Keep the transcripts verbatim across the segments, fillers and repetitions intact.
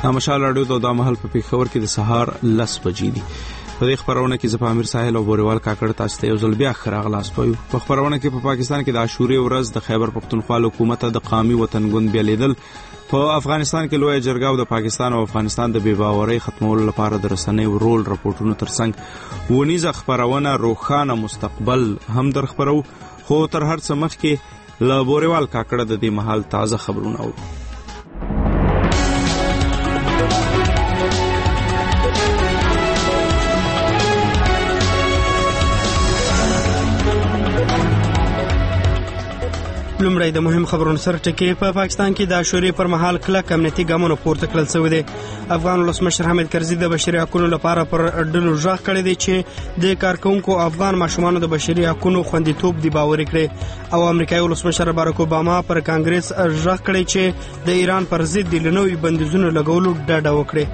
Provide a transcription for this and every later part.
مشال راډیو ته د مهال په پیښور کې د سهار لس بجې دي. په دې خبرونه کې زه امیر ساحل او بوریوال کاکړ تاسو ته یو ځل بیا خراغلاس پوي. په خبرونه کې په پاکستان کې د عاشوري ورځ د خیبر پختونخوا حکومت د قومي وطنګوند بیلیدل، په افغانستان کې لوی جرګه او د پاکستان او افغانستان د بیباورۍ ختمولو لپاره د رسنیو رول راپورټونو ترڅنګ ونیزه خبرونه روښانه مستقبل هم در خبرو. خو تر هر څه مخکې له بوریوال کاکړ د دې مهال تازه خبرونه اورو. لومړی د مهم خبرونو سره ټکی. په پاکستان کې د عاشوري پر مهال کلک امنیتي ګامونه پورته کړل شوي دي. افغان ولسمشر حامد کرزي د بشري حقوقو لپاره پر ډلو ژغ کړی دی چې د کارکونکو افغان ماشومانو د بشري حقوقو خوندیتوب دی باوري کړي، او امریکایي ولسمشر باراک اوباما پر کانګرس ژغ کړی چې د ایران پر ضد د نوي بندیزونو لګولو ډاډه وکړي.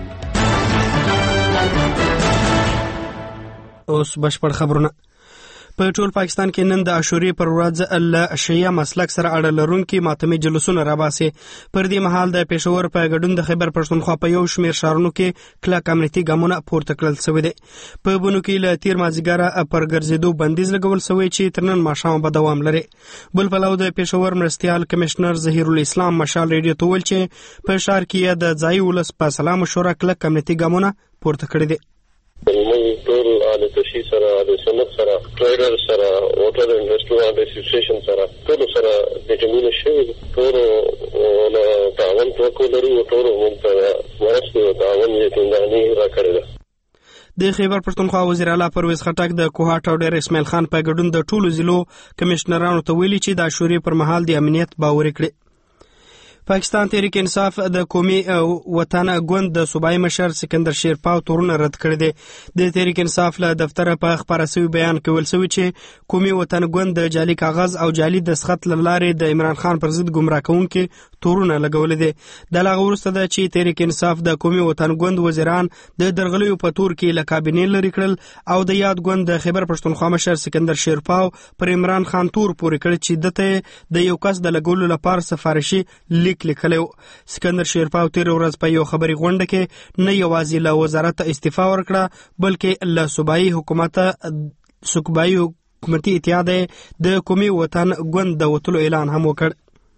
اوس بشپړ خبرونه. په ټول پاکستان کې نن د عاشوري پر ورځ له شیعه مسلک سره اړه لرونکي ماتمي جلوسونه راباسي. پر دې مهال د پېښور په ګډون د خیبر پښتونخوا په یو شمېر ښارونو کې کلک امنیتي ګامونه پورته کړل شوي دي. په بونو کې له تیر مازدیګره پر ګرځېدو بندیز لګول شوی چې تر نن ماښام به دوام لري. بل پلو د پېښور مرستیال کمشنر ظهیر الاسلام مشال ریډیو ته وویل چې په ښار کې د ځایي ولس په سلا مشوره کلک امنیتي ګامونه پورته کړي دي. موږ ټول اهل تشیع سره، اهل سنت سره، ټریډر سره، هوټل اینډ رسټورانټ اسوسییشن سره ټول سره د ټیمونو شوي ټول له تعاون توقع لرو. ټول موږ ته مرستې او تعاون یقیني راکړی ده. د خیبر پښتونخوا وزیر اعلی پرویز خټک د کوهاټ او ډیر اسماعیل خان په ګډون د ټولو ضلعو کمشنرانو ته ویلي چې د عاشوري پر مهال د امنیت باور کړي. پاکستان تحریک انصاف د قومي وطن ګوند د صوبایي مشر سکندر شیرپاو تورونه رد کړی دی. د تحریک انصاف له دفتره په خبره شوي بیان کې ویل شوي چې قومي وطن ګوند د جعلي کاغذ او جعلي دستخط له لارې د عمران خان پر ضد ګمراه کوونکي تورونه لګولي دي. د هغه وروسته ده چې تحریک انصاف د قومي وطن ګوند وزیران د درغلیو په تور کې له کابینې لرې کړل او د یاد ګوند د خیبر پښتونخوا مشر سکندر شیرپاو پر عمران خان تور پورې کړ چې دته د یو کس د لګولو لپاره سفارشي لیک لیکلو. سکندر شیرپاو تیر ورځ په یو خبري غونډه کې نه یوازې له وزارت استعفا ورکړه بلکې له صوبایي حکومت صوبایي حکومتي اتحاد د قومي وطن ګوند د وټلو اعلان هم وکړ.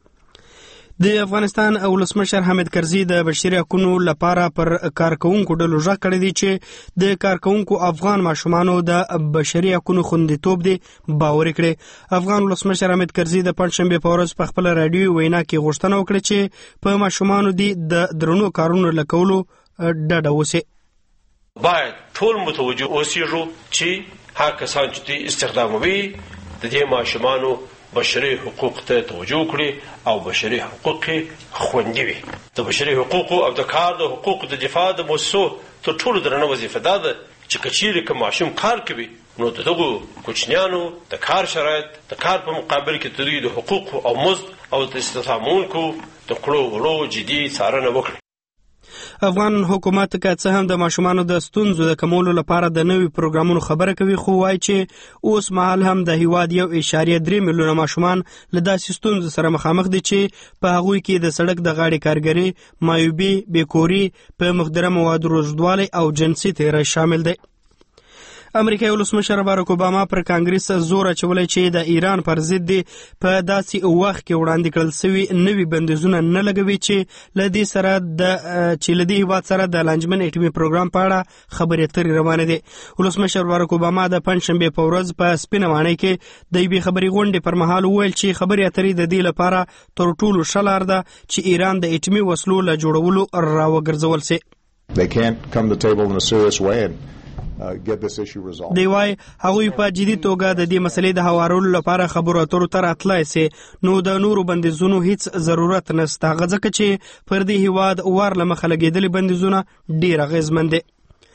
د افغانستان ولسمشر حامد کرزي د بشري حقوقو لپاره پر کارکونکو ډلو ژغ کړی دی چې د کارکونکو افغان ماشومانو د بشري حقوقو خوندیتوب دی باور کړي. افغان ولسمشر حامد کرزي د پنځشنبه په ورځ په خپل رادیو وینا کې غوښتنه وکړه چې په ماشومانو دی د درنو کارونو لکولو ډډه وسی. باید ټول متوجه اوسېږو چې هر کسان چې استخداموي د دې ماشومانو بشري حقوق ته توجه کړي او بشري حقوق خوندي وي. د بشري حقوقو او د کار د حقوقو د دفاع د مؤسسو تر ټولو درنه وظیفه ده چې کچېرې که ماشوم کار کوي نو د دغو کوچنیانو د کار شرایط د کار په مقابل کې د دوی د حقوقو او مزد او د استخدامونکو د کړو وړو جدي څارنه وکړي. افغان حکومت که څه هم د ماشومانو د ستونزو د کمولو لپاره د نوي پروګرامونو خبره کوي، خو وایي چې اوس مهال هم د هیواد یو اشاریه درې میلیونه ماشومان له داسې ستونزو سره مخامخ دي چې په هغوی کې د سړک د غاړې کارګري، مایوبي، بیکوري، په مخدره موادو روږدوالی او جنسي تیری شامل دی. امریکایي ولسمشر باراک اوباما پر کانګرس زور اچولی چې د ایران پر ضد په داسې وخت کې وړاندې کړل شوي نوي بندیزونه نه لګوي چې له دې سره د چې له دې هیواد سره د لانجمن اټومي پروګرام په اړه خبرې اترې روانې دي. ولسمشر باراک اوباما د پنځشنبې په ورځ په سپینه ماڼۍ کې د یوې خبري غونډې پر مهال وویل چې خبرې اترې د دې لپاره تر ټولو ښه لار ده چې ایران د اټومي وسلو له جوړولو راوګرځول شي. They can't come to the table in a serious way and Uh, get this issue resolved. دی وای هغوی په جدي توګه د دې مسلې د هوارولو لپاره خبرو اترو ته راتلای سي، نو د نورو بندیزونو هیڅ ضرورت نشته، ځکه چې پر دې هیواد ور له مخه لګېدلي بندیزونه ډېر اغېزمن دي.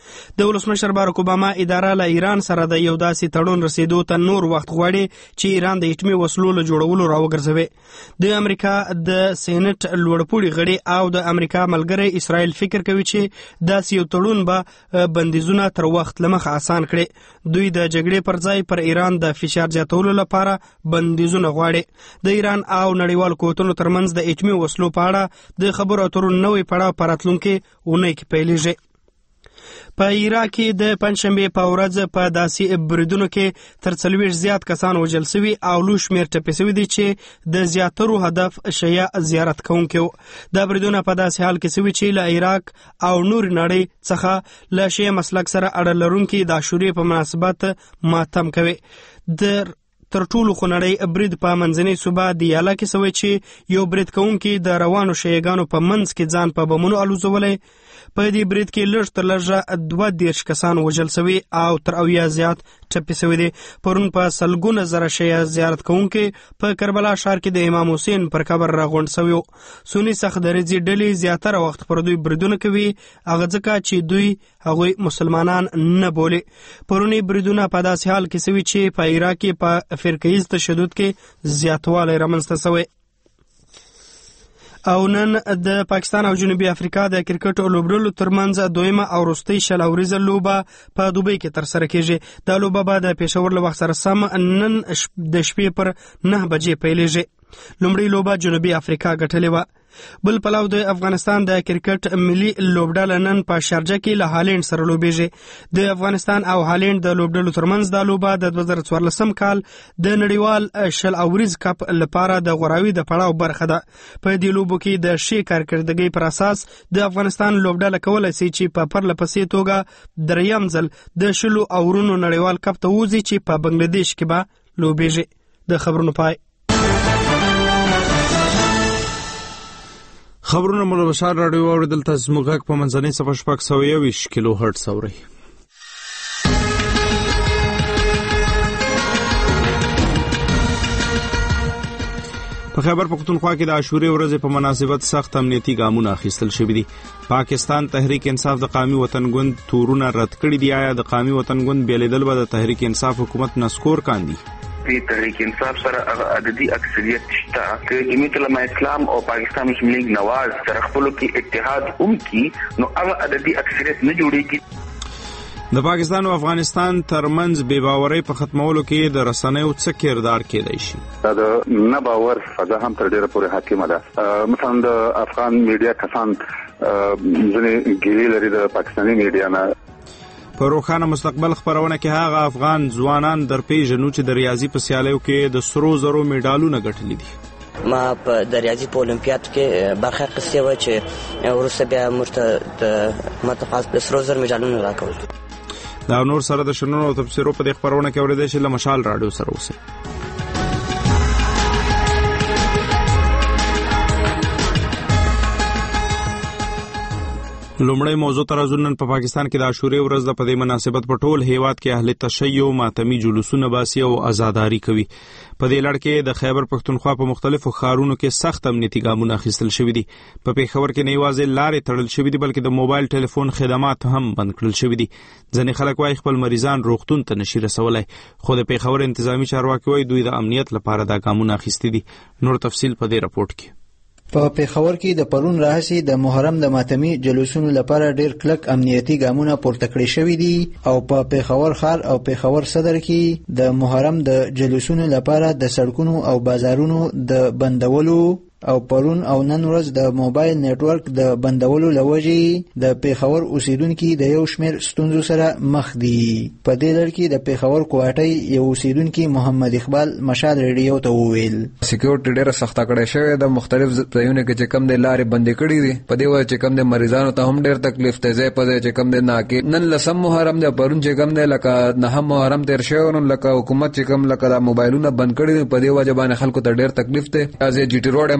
د ولسمشر باراک اوباما اداره له ایران سره د یو داسې تړون رسیدو ته نور وخت غواړي چې ایران د اټومي وسلو له جوړولو راوګرځوي. د امریکا د سېنات لوړپوړي غړي او د امریکا ملګری اسرائیل فکر کوي چې داسې یو تړون به بندیزونه تر وخت لمخه آسان کړي. دوی د جګړې پر ځای پر ایران د فشار زیاتولو لپاره بندیزونه غواړي. د ایران او نړیوال قوتونو ترمنځ د اټومي وسلو په اړه د خبرو اترو نوې پړاو په راتلونکي اونۍ کې پیلېږي. په عراق کې د پنځشنبې په ورځ په داسې بریدونو کې تر څلوېښت زیات کسان وژل شوي او لوی شمېر ټپي شوي دي چې د زیاترو هدف شیعه زیارت کوونکي وو. دا بریدونه په داسې حال کې شوي چې له عراق او نور نړۍ څخه له شیعه مسلک سره اړه لرونکي د عاشورې په مناسبت ماتم کوي. د تر ټولو خونړی برید په منځنۍ صوبه دیاله کې شوی چې یو برید کوونکي د روانو شیعهګانو په منځ کې ځان په بمونو الوزولی. په دې برید کې لږ تر لږه دوه دېرش کسان وژل شوي او تر اویا زیات ټپي شوي دي. پرون په سلګونه زره شیعه زیارت کوونکي په کربلا ښار کې د امام حسین پر قبر راغونډ شوي وو. سني سخت دریځي ډلې زیاتره وخت پر دوی بریدونه کوي، هغه ځکه چې دوی هغوی مسلمانان نه بولي. پرونی بریدونه په داسې حال کې شوي چې په عراق کې په فرقه‌ییز تشدد کې زیاتوالی رامنځته شوی. او نن د پاکستان او جنوبي افریقا د کرکټ لوبډلو ترمنځ دویمه او وروستۍ شل اوریزه لوبه په دوبۍ کې ترسره کیږي. دا لوبه به د پېښور له وخت سره سم نن د شپې پر نه بجې پیلېږي. لومړی لوبه جنوبي افریقا ګټلې وه. بل پلو د افغانستان د کرکټ ملي لوبډله نن په شارجه کې له هالند سره لوبېږي. د افغانستان او هالند د لوبډلو ترمنځ دا لوبه د دوه زره څوارلسم کال د نړیوال شل اوریز کپ لپاره د غوراوي د پړاو برخه ده. په دې لوبو کې د ښې کارکردګۍ پر اساس د افغانستان لوبډله کولی شي چې په پرله پسې توګه دریم ځل د شلو اورونو نړیوال کپ ته ووځي چې په بنګلادیش کې به لوبېږي. د خبرونو پای. خبرونه مولا بشار راډیو اوریدل تاسو موږ په منځنۍ صفحه شپږ سوه یوویشت کیلو هرټز اورئ. په خیبر پختونخوا کې د عاشورې ورځې په مناسبت سخت امنیتي ګامونه اخیستل شوي دي. پاکستان تحریک انصاف د قومي وطن ګوند تورونه رد کړي دي. آیا د قومي وطن ګوند بیلیدل به د تحریک انصاف حکومت نسکور کاندي؟ په تحریک انصاف سره هغه عددي اکثریت شته چې جمعیت علماء اسلام او پاکستان مسلم لیگ نواز تر خپل کې اتحاد هم کی نو هغه عددي اکثریت نه جوړیږي. د پاکستان او افغانستان ترمنځ بې باورۍ په ختمولو کې د رسنیو څه کردار کېدای شي؟ دا د نه باور فضا هم تر ډیره پورې حاکمه ده. مثلا د افغان میډیا کسان ځینې ګیلې لري د پاکستاني میډیا نه. په روښانه مستقبل خبرونه کې هغه افغان ځوانان درپېژنو چې د ریاضي په سیالیو کې د سرو زرو میډالونه ګټلي دي. ما په د ریاضي په اولمپیاد کې برخه اخیستې وه چې وروسته بیا موږ ته د متقاعد د سرو زرو میډالونه راکول. دا نور سره د شننو او تبصرو په دې خبرونه کې اورېدای شئ. له مشال راډیو سره اوسئ. لومړی موضوع تر ازونن په پاکستان کې د عاشورې ورځ د پدې مناسبت په ټول هیواد کې اهل تشیع ماتمي جلوسونه باسي او آزاداری کوي. په دې لړ کې د خیبر پختونخوا په مختلفو ښارونو کې سخت امنیتي ګامونه اخیستل شوي دي. په پېښور کې نه یوازې لارې تړل شوي دي بلکې د موبایل ټلیفون خدمات هم بند کړل شوي دي. ځینې خلک وايي خپل مریضان روغتون ته نشي رسولی، خو د پېښور انتظامی چارواکي وايي دوی د امنیت لپاره دا ګامونه اخیستي دي. نور تفصیل په دې راپورټ کې. په پېښور کې د پرون راهسي د محرم د ماتمي جلوسونو لپاره ډېر کلک امنیتي ګامونه پورته کړي شوي دي او په پېښور ښار او پېښور صدر کې د محرم د جلوسونو لپاره د سړکونو او بازارونو د بندولو او پرون او نن ورځ د موبایل نتورک د بندولو لوجې د پېښور اوسیدونکو د یو شمېر ستونزو سره مخ دي. په دې لړ کې د پېښور کوټې یو اوسیدونکو محمد اقبال مشال ریډیو ته وویل سکیورټي ډېره سخته کړې شوې د مختلف ځایونو کې چې کم د لارې بندې کړې دي. په دې وجه چې کم د مریضانو ته هم ډېر تکلیف دی. ځای په ځای چې کم د ناکې نن لسم محرم دی، پرون چې کم دی لکه نهم محرم تیر شوی نو لکه حکومت چې کم لکه د موبایلونه بند کړي په دې وجه باندې خلکو ته ډېر تکلیف دی. از جی ټي روډ هم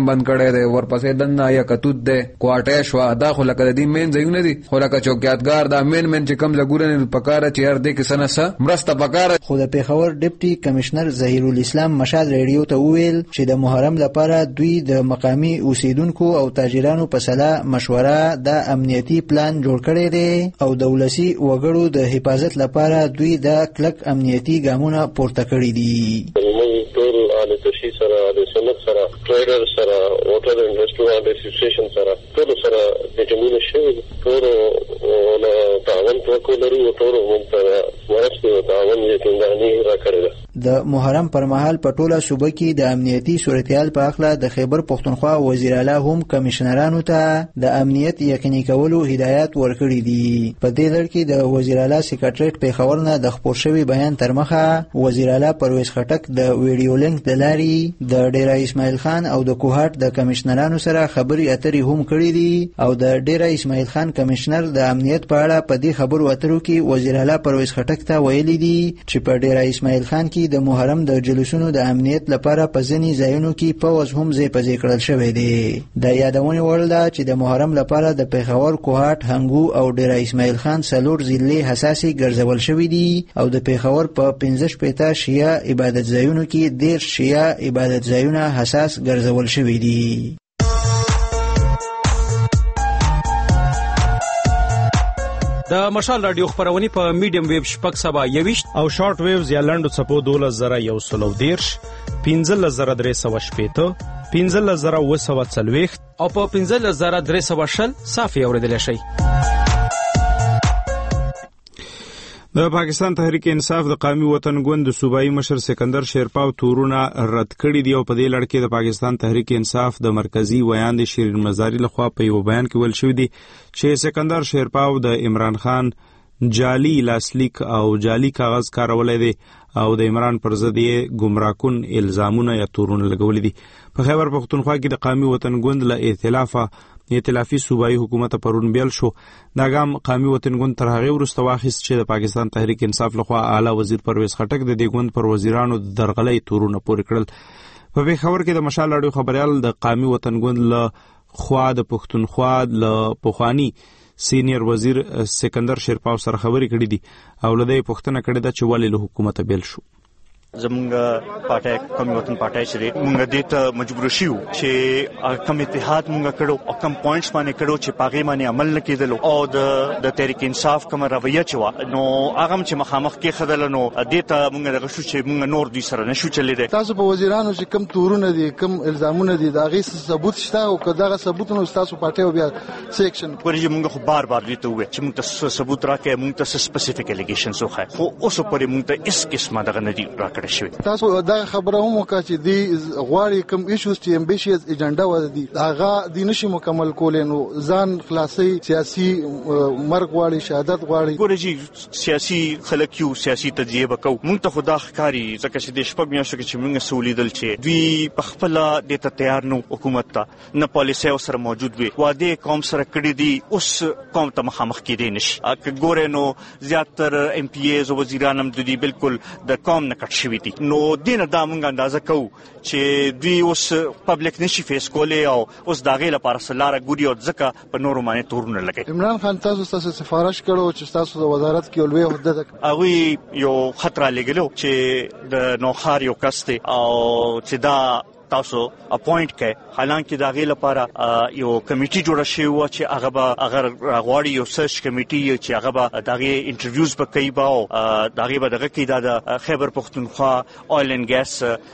بند کړی دی، ورپسې دنه یا کتوت دی، کوټه شو، دا خو لکه د دې مین ځایونه دي، خو لکه چوکیاتګار دا مین مین چې کم لګورنه پکاره چې هر دې کې سنسه مرسته پکاره. خو د پیښور ډیپټي کمشنر ظهیر الاسلام مشال ریډیو ته وویل چې د محرم لپاره دوی د مقامی اوسیدونکو او تاجرانو په سلا مشوره د امنیتي پلان جوړ کړی دی او د ولسی وګړو د حفاظت لپاره دوی د کلک امنیتي ګامونه پورته کړی دي. ټول اهل تشیع سره د سنت سره ټریډر سره هوټل اینڈ ریسټورانټ اسوسییشن سره ټول سره میټینګونه شوي ټول له تعاون توکو لري او ټول موږ ته ورسته تعاون یقیني راکړل. د محرم پر مهال په ټوله صوبه کې د امنیتي صورتحال په اړه د خیبر پښتونخوا وزیر اعلی هم کمشنرانو ته د امنیت یقیني کولو هدایت ورکړي دي. په دې لړ کې د وزیر اعلی سکریټریټ پیښور نه د خبر شوی بیان تر مخه وزیر اعلی پرویز خټک د ویډیو لینک د لاري د ډیره اسماعیل خان او د کوهاټ د کمشنرانو سره خبري اترې هم کړې دي او د ډیره اسماعیل خان کمشنر د امنیت په اړه په دې خبرو اترو کې وزیر اعلی پرویز خټک ته ویلي دي چې په ډیره اسماعیل خان کې د محرم د جلوسونو د امنیت لپاره په ځینې ځایونو کې پوز هم ځای په ځای کړل شوی دی. د یادونه وړ ده چې د محرم لپاره د پیښور، کوهاټ، هنګو او ډیره اسماعیل خان څلور ضلعې حساسې ګرځول شوې دي او د پیښور په پنځه شپېته شیعه عبادت ځایونو کې ډېر شیعه عبادت ځایونه حساس ګرځول شوي دي. د مشال رادیو خبرونه په میډیم ویب شپږ سبا یويشت او شارټ ویوز یا لنډو څپو دولس زره یو سلو دیرش پنځلس زره درې سوه شپېته پنځلس زره اوه سوه څلوېښت او په پنځلس زره درې سوه شل صافي اورېدلی شئ. د پاکستان تحریک انصاف د قومي وطن ګوند د صوبایي مشر سکندر شیرپاو تورونه رد کړي دي او په دې لړ کې د پاکستان تحریک انصاف د مرکزی ویاند شیرین مزاری لخوا په یو بیان کې ویل شوی دی چې سکندر شیرپاو د عمران خان جعلي لاسلیک او جعلي کاغذ کارولای دی او د عمران پر ضد یې گمراهکن الزامونه یا تورونه لګولې دي. په خیبر پښتونخوا کې د قومي وطن ګوند له ائتلافه ائتلافي صوبایي حکومت پرون بیل شو. دا ګام قومي وطن ګوند تر هغه وروسته واخیست چې د پاکستان تحریک انصاف لخوا اعلی وزیر پرویز خټک د دې ګوند پر وزیرانو د درغلۍ تورونه پورې کړل. په پیښور کې د مشال راډیو خبريال د قومي وطن ګوند له خوا د پښتونخوا له پخوانی سینیئر وزیر سکندر شیرپاو سره خبرې کړې دي او له دې پوښتنه کړې ده چې ولې له حکومت بیل شو. زمونږ پارټي قومي وطن پارټي چې مونږ دې ته مجبور شو چې کم اتحاد مونږ کړو او کم پوینټس باندې کړو چې پاغي باندې عمل نه کېدل او د د تحریک انصاف کوم رویه چې نو هغه چې مخامخ کې خدل نو دې ته مونږ دغه شو چې مونږ نور دي سره نشو چلیدل. تاسو په وزیرانو چې کم تورونه دي کم الزامونه دي دا غي ثبوت شته او کداغه ثبوتونه تاسو پارټي بیا سیکشن ورې مونږ خو بار بار دې ته وې چې مونږ ته ثبوت راکې مونږ ته سپیسیفیک الیګیشنز وخه خو اوس پرې مونږ ته اس قسمه دغه نه دي راکړی شوی. تاسو دا خبره هم وکړه چې دی غواړي کوم ایشوز چې امبیشیس ایجنډا و دي هغه د نشي مکمل کولې نو ځان خلاصي سیاسي مرګ غواړي شهادت غواړي. ګورجی سیاسي خلک یو سیاسي تجزیه وکاو مونږ ته خدا ښکاری ځکه چې د شپږ میاشتو کې چې مونږ سولیدل چې دوی په خپل د ته تیار نو حکومت ته نه پالیسي سره موجود وي واده قوم سره کړی دي اوس قوم ته مخامخ کېدی نشي. اګه ګورې نو زیاتره ایم پی ایز او وزیران هم دوی بالکل د قوم نه کټ شوي دي. نو دینه دا مونږ اندازه کوو چې دوی اوس پبلک نشي فیس کولای او اوس داغه لپاره سلاره ګوري او ځکه په نورو باندې تورونه لګي. عمران خان تاسو تاسو سفارش کړو چې تاسو د وزارت کې ولوي عہده ده هغه یو خطر لګلو چې د نوخار یو کسته او چې دا تاسو اپوینټ کړئ حالانکه دا غي لپاره یو کمیټي جوړه شوی و چې هغه به اگر غواړي یو سرچ کمیټي چې هغه به دا غي انټرویوز به کوي با دا غي به دغه کې دا خیبر پښتونخوا اویل اینڈ ګیس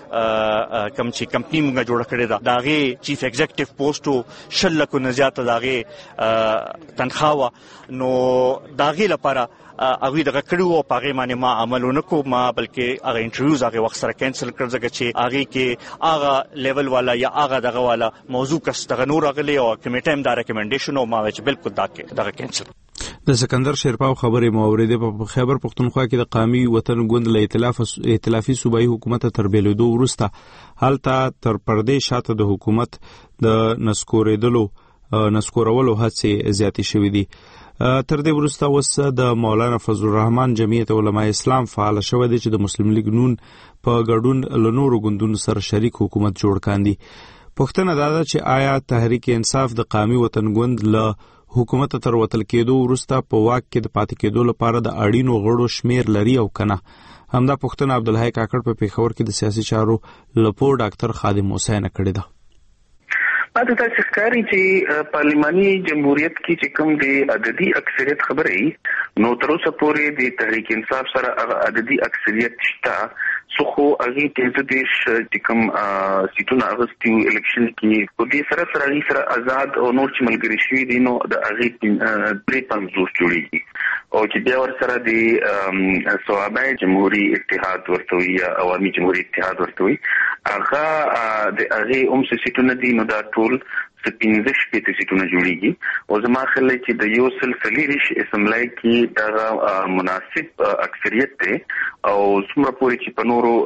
کم چې کمپنی موږ جوړه کړې ده دا غي چیف ایگزیکټیو پوسټو شل لکو نه زیاته دا غي تنخواه نو دا غي لپاره هغه دغه کړو او پاغه باندې ما عملونه کو ما بلکې هغه انټرویوز هغه وخت سره کینسل کړ ځکه چې هغه کې هغه لیول والا یا هغه دغه والا موضوع کس دغه نور غلي او کمیټه هم دا ریکمنډیشن او ما وچ بالکل دا کې دغه کینسل. د سکندر شیرپاو خبرې مورید په خیبر پښتونخوا کې د قومي وطن ګوند له ائتلاف ائتلافي صوبایي حکومت تر بیلودو ورسته حالت تر پردې شاته د حکومت د نسکورېدلو نسکورولو هڅې زیاتې شوې دي. تر دې وروسته اوس د مولانا فضل الرحمن جمعیت علماء اسلام فعال شوی دی چې د مسلم لیگ نون په ګډون له نورو ګوندونو سره شریک حکومت جوړ کاندي. پوښتنه دا ده چې آیا تحریک انصاف د قومي وطنګوند له حکومت تر وتل کېدو وروسته په واک کې د پاتې کېدو لپاره د اړینو غړو شمیر لري او کنه. همدا پوښتنه عبدالحی کاکړ په پیښور کې د سیاسي چارو لپو ډاکټر خادم حسین کړې ده. پاتې دا چې ښکاري چې پارلماني جمهوریت کې چې کوم د عددي اکثریت خبرې نو تر اوسه پورې د تحریک انصاف سره هغه عددي اکثریت شته سو خو هغه پنځه دیش چې کوم سیټونه اغستي الیکشن کې په دې سره سره هغه سره آزاد او نور چې ملګری شوي دي نو د هغه درې پنځوس جوړیږي او چې بیا ور سره د صوابع جمهوریت اتحاد ورته وي یا عوامي جمهوریت اتحاد ورته وي هغه د هغه هم سیټونه دي نو دا ټول پنځه شپږ سیټونه جوړیږي او زما خیال چې د یو سل څلوېښت اسمبلی کې دا مناسب اکثریت دی او څومره پورې چې په نورو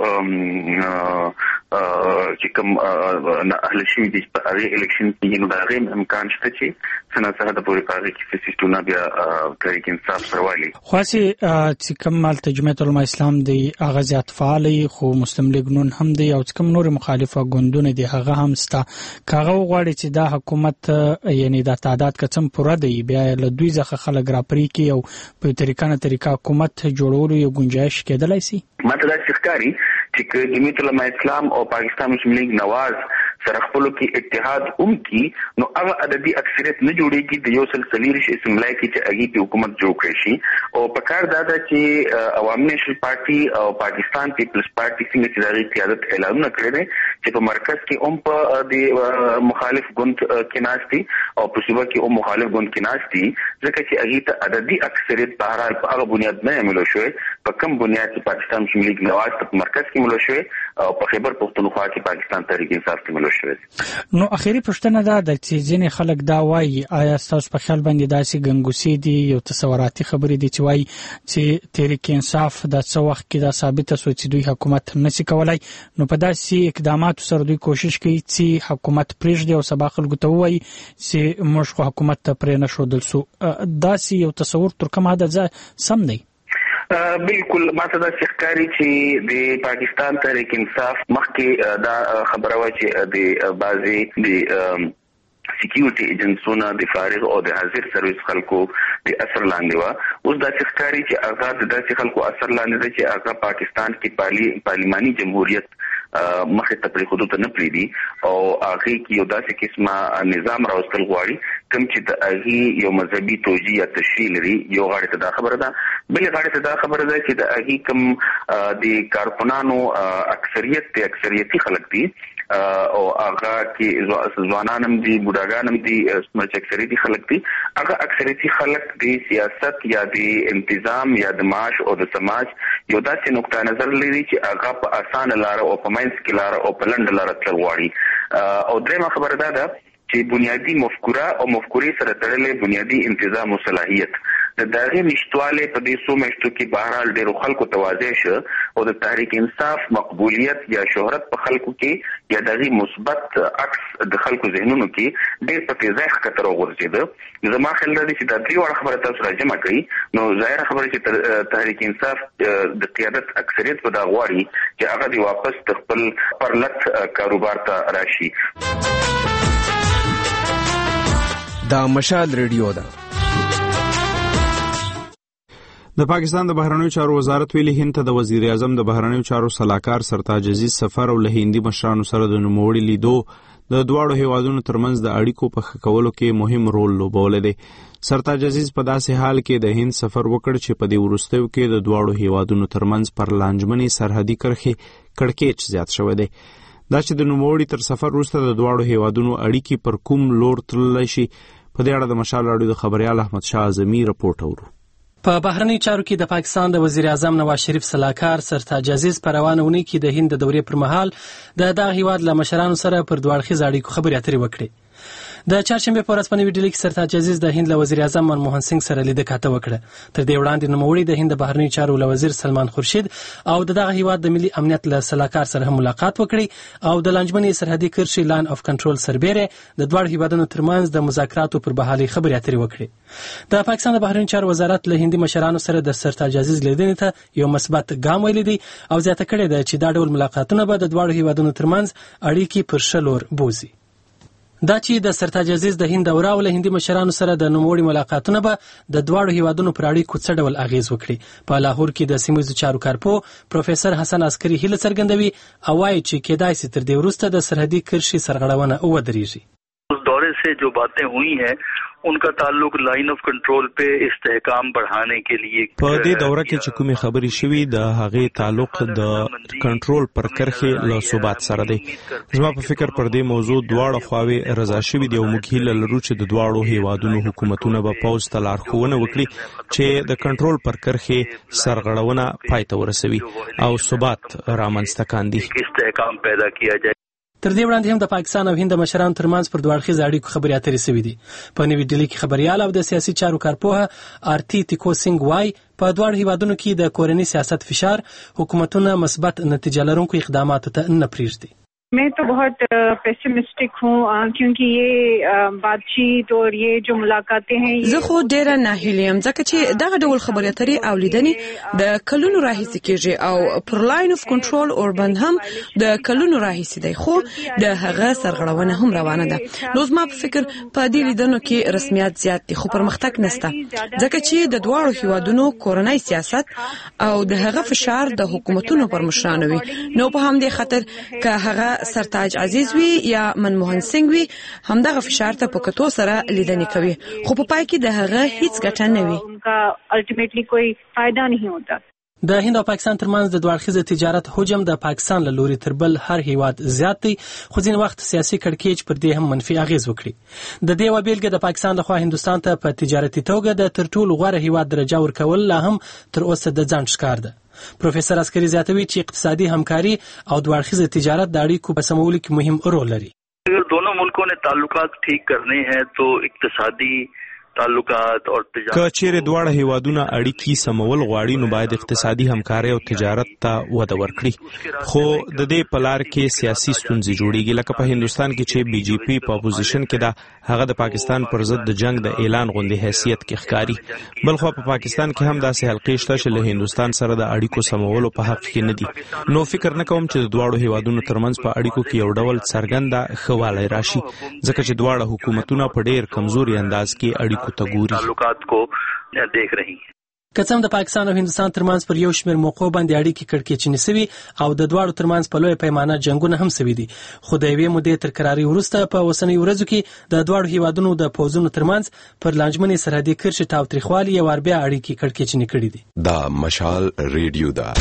چې کوم اهل شوي دي په هغه الیکشن کې نو دا غي امکان شته چې څنګه سره د پورې پاره کې سیټونه بیا تحریک انصاف سره والی خاصي چې کوم مال جمعیت العلماء اسلام دی هغه زیات فعال خو مسلم لیگ نون هم دی او کوم نور مخالفه ګوندونه دي هغه هم ستا کاغه غواړي چې دا حکومت یعنی دا تعداد کڅم پوره دی بیا له دوی ځخه خلک راپری کی او په طریقانه طریقه حکومت جوړولو یو گنجائش کېدلای شي. ماته دا ښکاري چې جمعیت العلماء اسلام او پاکستان مسلم لیگ نواز سره خپل کې اتحاد اوم کی نو هغه عددي اکثریت نه جوړیږي د یو سل څلوېښت اسمبلی کې چې هغه په حکومت جوړ کړي شي او په کار دا ده چې عوامي نېشنل پارټي او پاکستان پیپلز پارټي څنګه چې د قیادت اعلان کړی دی چې په مرکز کې اوم په د مخالف ګوند کې ناشتي او په صوبه کې اوم مخالف ګوند کې ناشتي ځکه چې هغه ته عددي اکثریت په هر په هغه بنیاد نه عملو شوی په کوم بنیاد چې پاکستان مسلم لیگ نواز په مرکز کې ملو شوی او په خیبر پختونخوا کې پاکستان تحریک انصاف کې ملو شوی. نو اخیری پوښتنه ده د چې ځینې خلک دا وایي آیا تاسو په خیال باندې داسې ګنګوسي دي یو تصوراتي خبرې دي چې وایي چې تحریک انصاف د څو وخت کې دا ثابته شو چې دوی حکومت نشي کولای نو په داسې اقداماتو سره دوی کوشش کوي چې حکومت پرېږدي او سبا خلکو ته وایي چې موږ خو حکومت ته پرې نه ښودل سو داسې یو تصور تر کومه حده سم دی؟ بالکل ماته دا ښکاري چې د پاکستان تحریک انصاف مخکې دا خبره و چې د بازي د سکیورټي ایجنسونه د فارغ او د حاضر سرویس خلکو د اثر لاندې و اوس دا ښکاري چې هغه د داسې خلکو اثر لاندې دی چې هغه پاکستان کې پارلی پارلماني جمهوریت مخه تپری حدود نه پریدي او هغه کې یو داسې قسمه نظام راوستل غواړي کوم چې د هغه یو مذهبي توجیه یا تشکیل لري یو غاړه ته دا خبره ده بل غاړه ته دا خبره ده چې د هغه کوم د کارپونانو اکثریت ته اکثریتي خلک دي او هغه کې ځوانان هم دي بوډاګان هم دي سمج اکثریتي خلک دي هغه اکثریتي خلک د سیاست یا د انتظام یا د معاش او د سماج یو داسې نقطه نظر لري چې هغه په اسانه لار او په ماینس کې لار او په لنډ لار تل غواړي او درېمه خبره ده چې بنیادی مفکوره او مفکورې سره تړلې بنیادی انتظام او صلاحیت د دغه نشټواله په دې سو مشتو کې بهرحال ډېر خلکو توازی شو او د تحریک انصاف مقبولیت یا شهرت په خلکو کې یا دغه مثبت عکس د خلکو ذهنونو کې ډېر پکې ځای ښکته راغورځید زما خیال دی چې دا درې وړه خبره تاسو راجمع کړئ نو ظاهر خبره چې تحریک انصاف د قیادت اکثریت په دا غواړي چې هغه دی واپس خپل پرلط کاروبار ته راشي. دا مشال ریډیو ده. د پاکستان د بهرنیو چارو وزارت ویلي هند ته د وزیر اعظم د بهرنیو چارو سلاکار سرتاج عزیز سفر او له هندي مشرانو سره د نوموړي لیدو د دواړو هیوادونو ترمنځ د اړیکو په ښه کولو کې مهم رول لوبولی دی. سرتاج عزیز په داسې حال کې د هند سفر وکړ چې په دې وروستیو کې د دواړو هیوادونو ترمنځ پر لانجمنې سرحدي کرښې کړکېچ زیات شوی دی. دا چې د نوموړي تر سفر وروسته د دواړو هیوادونو اړیکې پر کوم لور تللی شي په دې اړه د مشال راډیو د خبریال احمد شاه اعظمي رپورټ اورو. په بهرنی چارو کې د پاکستان د وزیر اعظم نواز شریف سلاکار سرتاج عزیز په روانه اونۍ کې د هند د دورې پر مهال د دغه هیواد له مشرانو سره پر دوه اړخیز اړیکو خبرې اترې وکړې. د چهارشنبه په ورځ په نوې ډیلي کې سرتاج عزیز د هند له وزیر اعظم منموهن سنگ سره لیدنه کاته وکړه. تر دې وړاندې نوموړي د هند بهرنی چارو له وزیر سلمان خورشید او د دغه هیواد د ملي امنیت له سلاکار سره ملاقات وکړي او د لانجمنې سرحدي کرښې لان اف کنټرول سربېره د دوه هیوادونو ترمنځ د مذاکراتو پر بحالي خبرې اترې وکړي. د پاکستان د بهرنی چارو وزارت له هندي مشرانو سره د سرتاج عزیز لیدنې ته یو مثبت ګام ویلي دی او زیاته کړې ده چې دا ډول ملاقاتونه به د دوه هیوادونو ترمنځ اړیکې پر ښه لور بوزي. دا چې د سرتاج عزیز د هند دوره او له هندي مشرانو سره د نوموړي ملاقاتونه به د دواړو هیوادونو پر اړیکو څه ډول اغیز وکړي. په لاهور کې د سیمه ییزو چارو کارپو پروفیسور حسن عسکري هیله څرګندوي او وايي چې کېدای شي تر دې وروسته د سرحدي کرښې سرغړونه ودرېږي. उस दौरे से जो बातें हुई हैं उनका ताल्लुक लाइन ऑफ कंट्रोल पे इस्तेहकाम बढ़ाने के लिए په دې دوره کې چې کومې خبرې شوي د هغې تعلق د کنټرول پر کرښې له ثبات سره دی. زما په فکر پر دې موضوع دواړه خواوې رضا شوي دي او موږ هیله لرو چې د دواړو هیوادونو حکومتونه به پوځ ته لارښوونه وکړي چې د کنټرول پر کرښې سرغړونه پای ته ورسوي او ثبات رامنځته کاندي. استحکام پیدا کیا جائے. تر دې وړاندې هم د پاکستان او هند مشرانو ترمنځ پر دوه اړخیزو اړیکو خبرې اترې شوې دي. په نوې ډیلي کې خبريال او د سیاسي چارو کارپوه آرتی تیکو سنگ وای په دواړو هیوادونو کې د کورنی سیاست فشار حکومتونه مثبت نتیجه لرونکو اقداماتو ته نه پریږدي. मैं तो बहुत पेसिमिस्टिक हूँ क्योंकि ये बातचीत और ये जो मुलाकातें हैं زه خو ډیره ناهیلې یم ځکه چې دغه ډول خبرې اترې او لیدنې د کلونو راهیسې کېږي او پر لاین اف کنټرول اوربند هم د کلونو راهیسې دی خو د هغه سرغړونه هم روانه ده. نو زما په فکر په دې لیدنو کې رسمیت زیات دي خو پرمختګ نشته ځکه چې د دواړو هیوادونو کورنی سیاست او د هغه فشار د حکومتونو پر مشرانو وي. نو په همدې خاطر که هغه سرتاج عزیز وی یا منموهن سنگ وی همدغه فشار ته په کتو سره لیدنې کوي خو په پای کې د هغه هیڅ ګټه نه وي. उनका अल्टीमेटली कोई फायदा नहीं होता. د هند او پاکستان ترمنځ د دوه اړخیز تجارت حجم د پاکستان له لوري تر بل هر هیواد زیات دی خو ځین وخت سیاسي کړکېچ پر دې هم منفي اغیز وکړي. د دې وبېلګه د پاکستان لخوا هندستان ته په تجارتي توګه د تر ټولو غوره هیواد درجه ورکول لا هم تر اوسه د ځان ښکار ده. پروفیسور عسکري زیاتوي چې اقتصادي همکاري او دوه اړخیز تجارت د اړیکو په سمولو کې مهم رول لري. اگر दोनों मुल्कों ने ताल्लुकात ठीक करने हैं तो इक्तिसादी تعلقات او تجارت که چیرې دواړه هیوادونه اړیکې سمول غواړي نو باید اقتصادي همکاري او تجارت ته وده ورکړي خو د دې په لار کې سیاسي ستونزې جوړیږي لکه په هندستان کې چې بي جے پی په اپوزیشن کې ده هغه د پاکستان پر ضد د جنگ د اعلان غوندي حیثیت کې ښکاری. بل خو په پاکستان کې هم داسې حلقې شته چې له هندستان سره د اړیکو سمولو په حق کې نه دي. نو فکر نه کوم چې د دواړو هیوادونو ترمنځ په اړیکو کې یو ډول څرګنده خواله راشي ځکه چې دواړه حکومتونه په ډېر کمزوري انداز کې اړیکو تعلقات کو دیکھ رہی ہیں. کڅم د پاکستان او هندستان ترمنځ پر یو شمېر موقعو باندې اړیکې کړکېچنې شوي او د دواړو ترمنځ په لویه پیمانه جنګونه هم شوي دي خو د یوې مودې تر کراري وروسته په اوسنیو ورځو کې د دواړو هیوادونو د پوځونو ترمنځ پر لانجمنې سرحدي کرښې تاوتریخوالي یو وار بیا اړیکې کړکېچنې کړي دي. دا مشال ریډیو ده.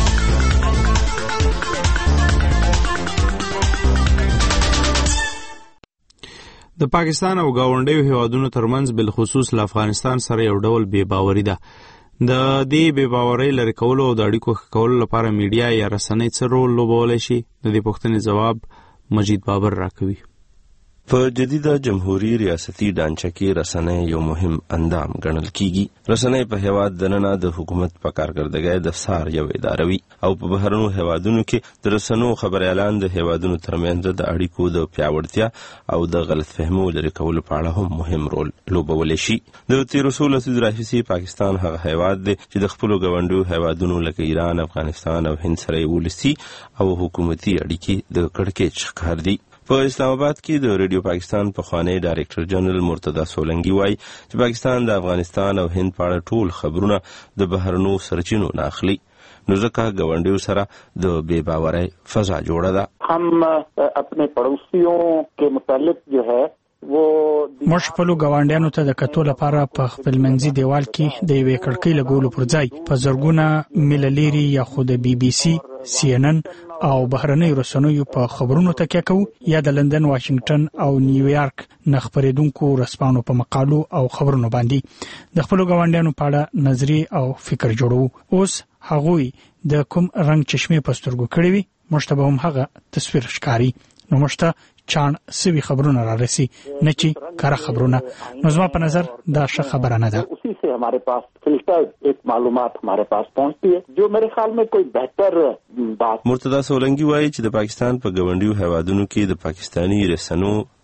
د پاکستان او گاونډیو هیوادونو ترمنځ بالخصوص له افغانستان سره یو ډول بې باوري ده. د دې بې باورۍ لرې کولو او د اړیکو ښه کولو لپاره میډیا یا رسنۍ څه رول لوبولی شي؟ د دې پوښتنې ځواب مجید بابر راکوي. په جدیده جمهوریت ریاستي ډانچه کې رسنۍ یو مهم اندام ګڼل کیږي. رسنۍ په هیواد دننه د حکومت په کارکردګۍ د افسار یو اداره وي او په بهرنو هیوادونو کې د رسنو خبريالان د هیوادونو ترمنځ د اړیکو د پیاوړتیا او د غلطفهمو لرې کولو په اړه هم مهم رول لوبولی شي. د تیرو څو لسیزو راهیسې پاکستان هغه هیواد دی چې د خپلو ګاونډیو هیوادونو لکه ایران، افغانستان او هند سره یې ولسي او حکومتي اړیکې د کړکېچ ښکار دي. په اسلام آباد کې د ریډیو پاکستان پخوانی ډایرکټر جنرال مرتضی سولنګي وایي چې پاکستان د افغانستان او هند په اړه ټول خبرونه د بهرنو سرچینو نه اخلي نو ځکه ګاونډیو سره د بې باورۍ فضا جوړه ده. هم اپنے پڑوسیوں کے متعلق جو ہے موږ خپلو ګاونډیانو ته د کتو لپاره په خپل منځي دیوال کې د یوې کړکۍ لګولو پر ځای په زرګونه میله لرې یا خو د بي بي سي، سی ان ان او بهرنۍ رسنیو په خبرونو تکیه کوو یا د لندن، واشنگټن او نیویارک نه خپرېدونکو رسپانو په مقالو او خبرونو باندې د خپلو ګاونډیانو په اړه نظریې او فکر جوړو. اوس هغوی د کوم رنګ چشمې په سترګو کړې وي موږ ته به هم هغه تصویر ښکاري. نو موږ ته چاڼ سوي خبرونه را رسي نه چې کاره خبرونه. نو زما په نظر دا ښه خبره نه ده. اسی سے ہمارے پاس فلٹرڈ ایک معلومات ہمارے پاس پہنچتی ہے جو میرے خیال میں کوئی بہتر بات. مرتضی سولنګي وایي چې د پاکستان په ګاونډیو هیوادونو کې د پاکستاني رسنو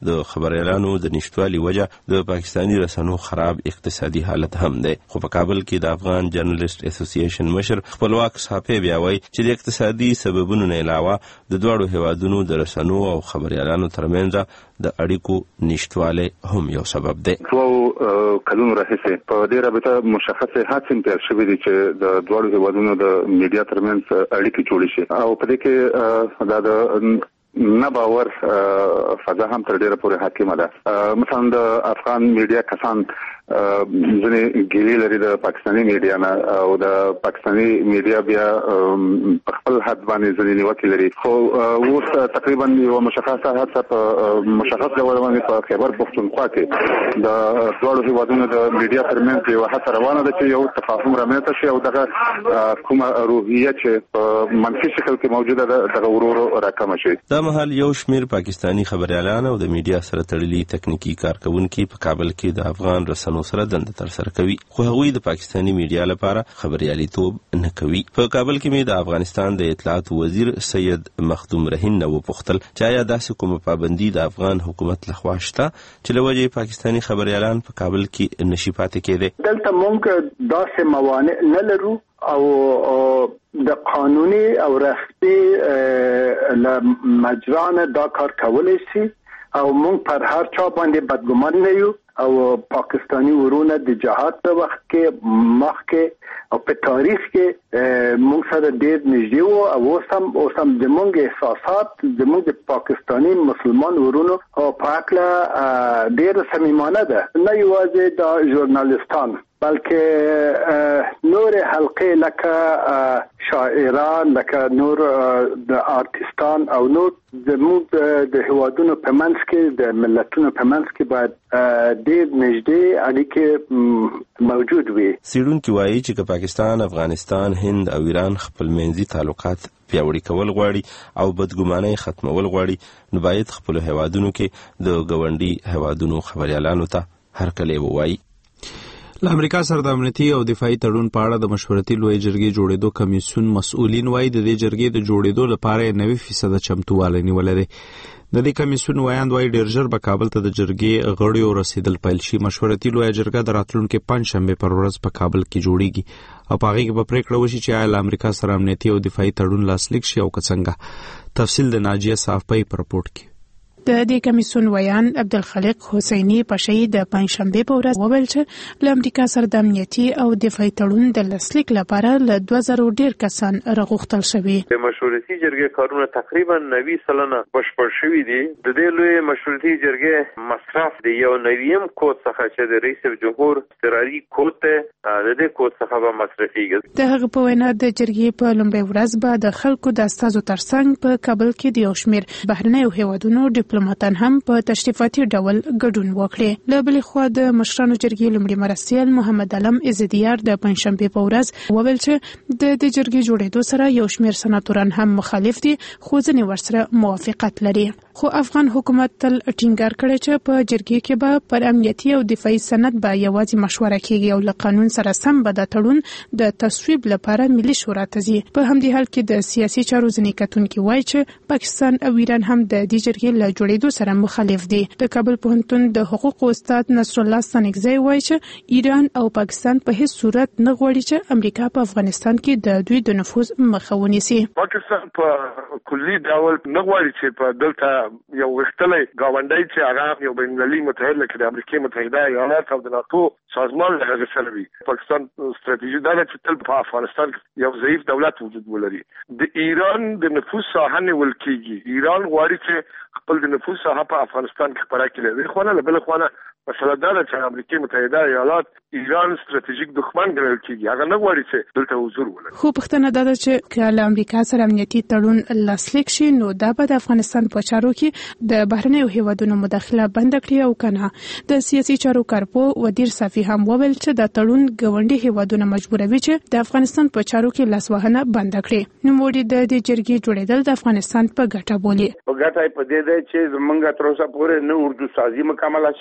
د خبريالانو د نشټوالي وجه د پاکستاني رسنیو خراب اقتصادي حالت هم دی. خو په کابل کې د افغان جرنالست اسوسییشن مشر خپلواک صحافي بیا وایي چې د اقتصادي سببونو نه علاوه د دواړو هیوادونو د رسنیو او خبريالانو ترمنځ د اړیکو نشټواله هم یو سبب دی. څو کلونو راهیسې په دې رابطه مشخصه هڅې پیل شوې دي چې د دواړو هیوادونو د میډیا ترمنځ اړیکې جوړې شي او په دې کې دا د نه باور فضا هم تر ډیره پورې حاکمه ده. مثلا د افغان میډیا کسان ځنې ګیلې لري د پاکستاني میډیا نه او د پاکستاني میډیا بیا په خپل حد باندې ځنې نیوکې لري. خو اوس تقریبا یو مشخصه هڅه په مشخص ډول باندې په خیبر پښتونخوا کې د دواړو هیوادونو د میډیا ترمنځ یو هڅه روانه ده چې یو تفاهم رامنځته شي او دغه کومه روحیه چې په منفي شکل کې موجوده ده دغه ورو راکمه شي. دا مهال یو شمیر پاکستاني خبريالان او د میډیا سره تړلي تکنیکی کارکونکي په کابل کې د افغان رسنیو سره دنده تر سره کوي خو هغوی د پاکستاني میډیا لپاره خبرياليتوب نه کوي. په کابل کې مې د افغانستان د اطلاعات وزیر سید مخدوم رهین نو پوښتل چې آیا داسې کومه پابندي د افغان حکومت لخوا شته چې له وجې پاکستاني خبريالان په کابل کې نشي پاتې کېدي. دلته موږ داسې موانع نه لرو او د قانوني او رسمي لمجرانه دا کار کولای شي او موږ پر هر چا باندې بدګمان نه یو او پاکستانی ورونه د جهاد په وخت کې مخکې او په تاریخ کې موږ سره ډېر نږدې وو او اوس هم اوس هم زموږ احساسات زموږ د پاکستانی مسلمان ورونو او په اړه ډېر صمیمانه ده. نه یوازې د ژورنالیستان بلکې نور حلقې لکه شاعران لکه نور د آرتستان او نور زموږ د هیوادونو په منځ کې د ملتونو په منځ کې باید ډېر نږدې اړیکې موجود وي. څېړونکي وایي چې پاکستان، افغانستان، هند او ایران خپل منځي تعلقات پیاوړي کول غواړي او بدګمانۍ ختمول غواړي نو باید خپل هیوادونو کې د ګاونډي هیوادونو خبريالانو ته هرکلی ووایي. له امریکا سره د امنیتي او دفاعي تړون په اړه د مشورتي لوی جرګې جوړېدو کمیسیون مسؤلین وایي د دې جرګې د جوړېدو لپاره نوي فیصد چمتووالی نیولې دی. د دې کمیسیون وایاند وایي ډېر ژر به کابل ته د جرګې غړیو رسیدل پیل شي. مشورتي لوی جرګه د راتلونکي پنځشنبه پر ورځ په کابل کې جوړیږي او په هغه کې به پریکړه وشي چې آیا له امریکا سره امنیتي او دفاعي تړون لاسلیک شي او که څنګه. تفصیل د ناجیه صافی په رپورټ کې. د دې کمیسیون ویان عبدالخالق حسینی پشي د پنځشنبه په ورځ وویل چې له امریکا سره د امنیتي او دفاعي تړون د لاسلیک لپاره له دوه زره ډیر کسان راغوښتل شوي. د مشورتي جرګې کارونه تقریبا نوي سلنه بشپړ شوي دي. د دې لوی مشورتي جرګې مصرف د یو نویم کود څخه چې د رئیس جمهور اضطراري کود ته د دې کود څخه به مصرفيږي. د هغه په وینا د جرګې په لومړۍ ورځ به د خلکو د استازو ترڅنګ په کابل کې د یو شمېر بهرنیو هیوادونو ډیپلوماتان هم په تشریفاتي ډول ګډون وکړي. له بلې خوا د مشرانو جرګې لومړي مرستیال محمد علم عزدیار د پنځشنبه په ورځ وویل چې د دې جرګې جوړېدو سره یو شمېر سناتوران هم مخالف دي خو ځینې ورسره موافقت لري. خو افغان حکومت تل ټینګار کړی چې په جرګې کې به پر امنیتي او دفاعي سند به یوازې مشوره کیږي او له قانون سره سم به د تړون د تصویب لپاره ملي شورا ته ځي. په همدې حال کې د سیاسي چارو ځینې کتونکي وایي چې پاکستان او ایران هم د دې جرګې له جوړېدو سره مخالف دي. د کابل پوهنتون د حقوقو استاد نصر الله ستانکزی وایي چې ایران او پاکستان په هیڅ صورت نه غواړي چې امریکا په افغانستان کې د دوی د نفوذ مخه ونیسي. پاکستان په کلي ډول نه غواړي چې په دلته یو وختلې گاونډي چې هغه یو بینالمللي متحد لکه د امریکا متحده ایالات او د ناتو سازمان له سره وي. پاکستان ستراتیژي دا ده چې تل په افغانستان کې یو ضعیف دولت وجود ولري. د ایران د نفوذ ساحه نیول کېږي. ایران غواړي چې خپل د نفوذ ساحه په افغانستان کې خپره کړي. خو نه بل خو نه مسله دا ده چې امریکا متحده ایالات ایران ستراتیژیک دښمن ګڼل کېږي. هغه نه غواړي چې دلته حضور ولري. خو پښتنه دا ده چې کله امریکا سره امنیتي تړون لاسلیک شي نو دا به د افغانستان په چارو کې د بهرنیو هیوادونو مداخله بند کړي او کنه. د سیاسي چارو کارپو ودیر صافي هم وویل چې د تړون ګاونډي هیوادونه مجبوروي چې د افغانستان په چارو کې لاسوهنه بند کړي. نو موږ د دې جرګې جوړېدل د افغانستان په ګټه بولي. په ګټه په دې ده چې زمونږ تر اوسه پورې نه اردو سازي مکمله شوې ده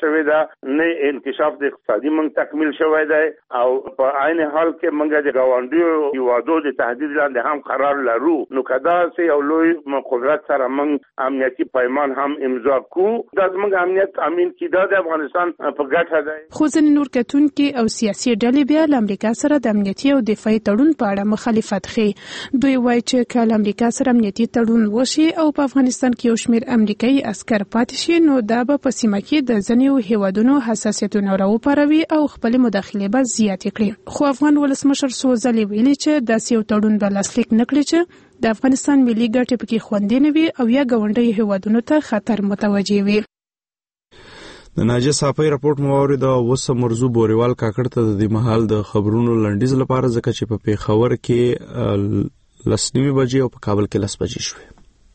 نه انکشاف د اقتصادي منګ تکمیل شوی دی او په عین حال کې منګه د غونډیو یوادو د تهدید لاندې هم قرار لرو نو کدا سه یو لوی قدرت سره منګ امنیتي پیمان هم امضا کو د منګ امنیت امین کیدا د افغانستان په ګټه دی. خو ځینې نور کتونکي او سیاسي ډلې بیا له امریکا سره د امنیتي او دفاعي تړون په اړه مخالفت کوي. دوی وایي چې کله امریکا سره امنیتي تړون وشي او په افغانستان کې یو شمېر امریکایي عسکر پاتې شي نو دا به په سیمه کې د ځینو هیوادونو حساسیتونه راوپاروي او خپل مداخلې به زیاتې کړي. خو افغان ولسمشر څو ځلې ویلي چې داسې یو تړون به لاسلیک نه کړي چې د افغانستان ملي ګټې پکې خوندي نه وي او یا ګاونډي هیوادونو ته خطر متوجه وي. د ناجیه صافی راپورټ مو واورید او وسه مرزو بوریوال کاکړ ته د دې مهال د خبرونو لنډیز لپاره ځکه چې په پیښور کې لسنیمه بجې او په کابل کې لس بجې شوې.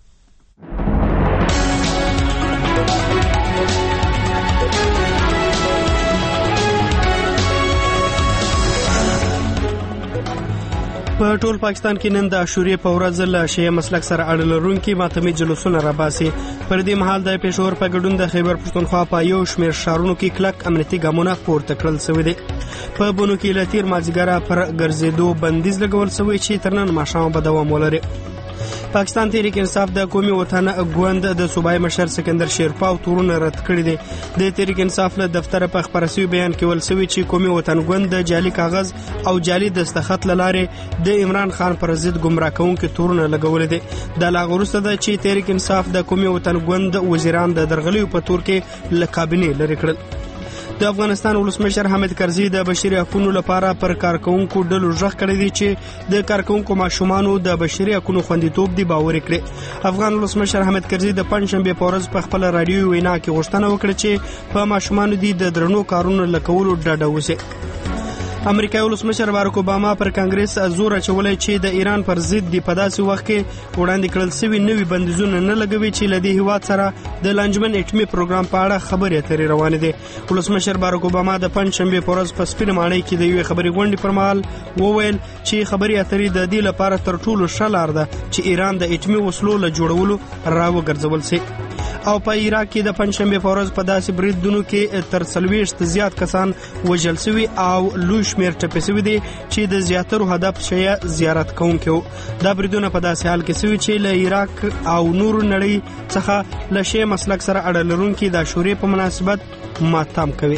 په ټول پاکستان کې نن د عاشورې په ورځ له شیعه مسلک سره اړه لرونکي ماتمي جلوسونه راباسي. پر دې مهال د پېښور په ګډون د خیبر پښتونخوا په یو شمېر ښارونو کې کلک امنیتي ګامونه پورته کړل شوي دي. په بونو کې له تیر مازدیګره پر ګرځېدو بندیز لګول شوی چې تر نن ماښامه به دوام ولري. پاکستان تحریک انصاف د قومي وطن ګوند د صوبای مشر سکندر شیرپاو تورونه رد کړی دي. د تحریک انصاف له دفتر په خبرسي بیان کې ول سوي چې قومي وطن ګوند د جعلي کاغذ او جعلي دستخط لاره د عمران خان پر ضد گمراه کوونکو تورونه لګول دي. د لاغورسته د چې تحریک انصاف د قومي وطن ګوند وزیران د درغلیو په تور کې له کابینې لري کړل. د افغانستان ولسمشر حامد کرزي د بشري حقوقو لپاره پر کارکونکو ډلو ژغ کړی دی چې د کارکونکو ماشومانو د بشري حقوقو خوندیتوب دی باور کړي. افغان ولسمشر حامد کرزي د پنځشنبه په ورځ په خپل رادیوي وینا کې غوښتنه وکړه چې په ماشومانو دی د درنو کارونو لکولو ډډه وشي. امریکایي ولسمشر باراک اوباما پر کانګرس زور اچولی چې د ایران پر ضد د په داسې وخت کې وړاندې کړل شوي نوي بندیزونه نه لګوي چې له دې هیواد سره د لانجمن اټمي پروګرام په اړه خبرې اترې روانې دي. ولسمشر باراک اوباما د پنځشنبې په ورځ په سپینه ماڼۍ کې د یوې خبرې غونډې پر مهال وویل چې خبرې اترې د دې لپاره تر ټولو ښه لار ده چې ایران د اټمي وسلو له جوړولو راوګرځول شي. او په عراق کې د پنځشنبه په ورځ په داسې بریدونو کې تر څلوېښت زیات کسان وژل شوي او لوی شمېر ټپي شوي دي چې د زیاترو هدف شیعه زیارت کوونکي وو. دا بریدونه په داسې حال کې شوي چې له عراق او نورو نړۍ څخه له شیعه مسلک سره اړه لرونکي د عاشورې په مناسبت ماتم کوي.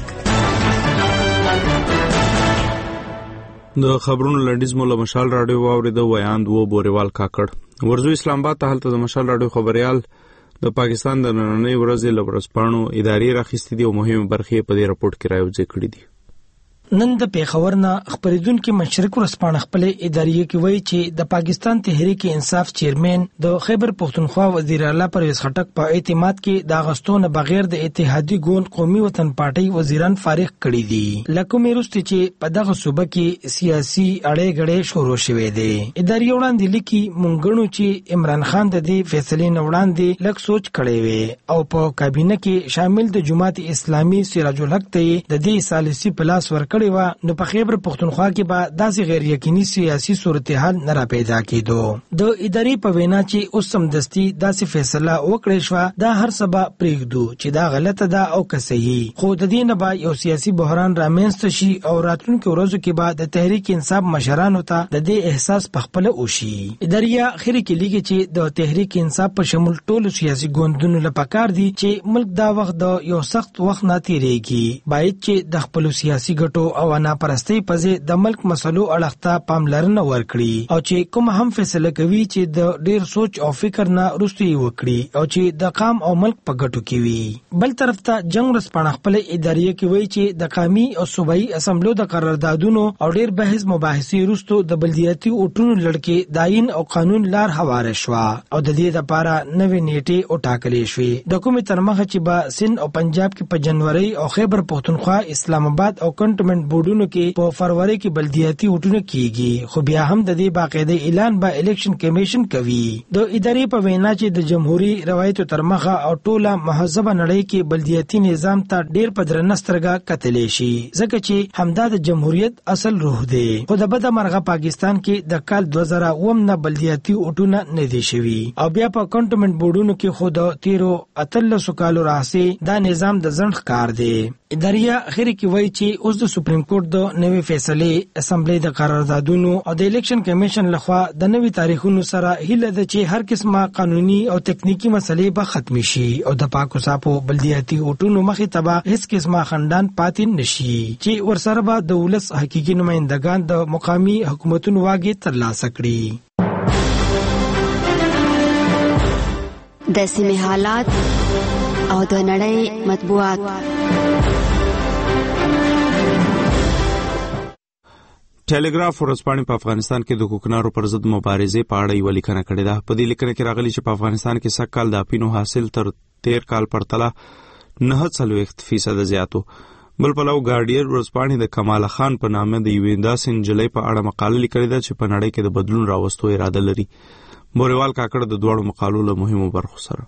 د خبرونو لنډیز مو له مشال راډیو واورید ویاند وو بوریوال کاکړ. ورځو اسلام آباد ته هلته د مشال راډیو خبريال د پاکستان د نننۍ ورځې له ورځپاڼو ادارې راخیستې دي او مهمه برخې په دې راپورټ کې راوځي کړې دي. نن د پیښور نه خبرېدونکو مشرق ورځپاڼه خپل ادارې کې وایي چې د پاکستان تحریک انصاف چیرمن د خیبر پښتونخوا وزیر اعلی پرویز خټک په اعتماد کې د اغستون بغیر د اتحادی ګوند قومي وطن پارټي وزیران فارغ کړي دي. لکه میرسته چې په دغه صوبه کې سیاسي اړې غړې شروع شوې دي. ادارې وړاندې لیکي مونږ چې عمران خان د دې فیصلې نه وړاندې لږ سوچ کړی وي او په کابینه کې شامل د جماعت اسلامي سراج الحق ته د دې سالسي پلاس ورکړ نو په خیبر پښتونخوا کې به داسې غیر یقیني سیاسي صورتحال نه را پیدا کېدو. د ادارې په وینا چې اوس سمدستي داسې فیصله وکړې شوه دا هر څه به پرېږدو چې دا غلطه ده او که صحیح، خو د دې نه به یو سیاسي بحران رامنځته شي او راتلونکو ورځو کې به د تحریک انصاف مشرانو ته د دې احساس پخپله وشي. ادارې اخر کې لیکي چې د تحریک انصاف په شمول ټولو سیاسي ګوندونو لپاره پکار دي چې ملک دا وخت د یو سخت وخت نه تیریږي. باید چې د خپل سیاسي ګټو او انا پرستی پځې د ملک مسلو اړخته پاملرنه ورکړي او چې کوم هم فیصله کوي چې د ډیر سوچ او فکر نه وروسته وکړي او چې د قام او ملک په ګټو کې وي. بل طرف ته جنگ ورځپاڼه خپل ادارې کې وایي چې د قومي او صوبایي اسمبلو د قراردادونو او ډیر بحث مباحثې وروسته د بلدیاتي اوټونو لړکې داین او قانون لار هواره شوه او د دې لپاره نوې نیټې او ټاکلې شوې. د کومې تر مخه چې به سند او پنجاب کې په جنوري او خیبر پښتونخوا اسلام آباد او کنټونمنټ کنټونمنت بورډونو کې په فروری کې بلدیاتي وټونه کیږي، خو بیا هم د دې باقاعده اعلان به الیکشن کمیشن کوي. د ادارې په وینا چې د جمهوریت روایتو تر مخه او ټوله مهذبه نړۍ کې بلدیاتي نظام ته ډیر په درنه سترګه کتلی شي، ځکه چې همدا د جمهوریت اصل روح دی. خو د بده مرغه پاکستان کې د کال دوه زره اووه نه بلدیاتي وټونه نه دي شوي، او بیا په کنټونمنت بورډونو کې خو د تیرو اتلسو کالو راهیسې دا نظام د ځنډ ښکار دی. اداریه اخر کې وایي چې اوس د سپریم کورټ د نوې فیصلې، اسمبلی د قراردادونو او د الیکشن کمیشن لخوا د نوې تاریخونو سره هیله ده چې هر قسمه قانوني او تکنیکی مسلې به ختم شي او د پاکو صاحب بلدیاتي وټونو مخې ته به هیڅ قسمه خندان پاتې نشي، چې ورسره به د ولس حقیقي نمائندگان د مقامی حکومتونو واګې ترلاسه کړي. د سیمې حالات او د نړۍ مطبوعات. ټلګراف ورځپاڼې په افغانستان کې د کوکنارو پر ضد مبارزې په اړه یوه لیکنه کړې ده. په دې لیکنه کې راغلي چې په افغانستان کې سږ کال د اپینو حاصل تر تیر کال پرتله نهه څلوېښت فیصده زیاتو. بل پلو ګارډین ورځپاڼې د کمال خان په نامه د یوې داسې نجلۍ په اړه مقاله لیکلې ده چې په نړۍ کې د بدلون راوستو اراده لري. بوریوال کاکړ د دواړو مقالو له مهمو برخو سره.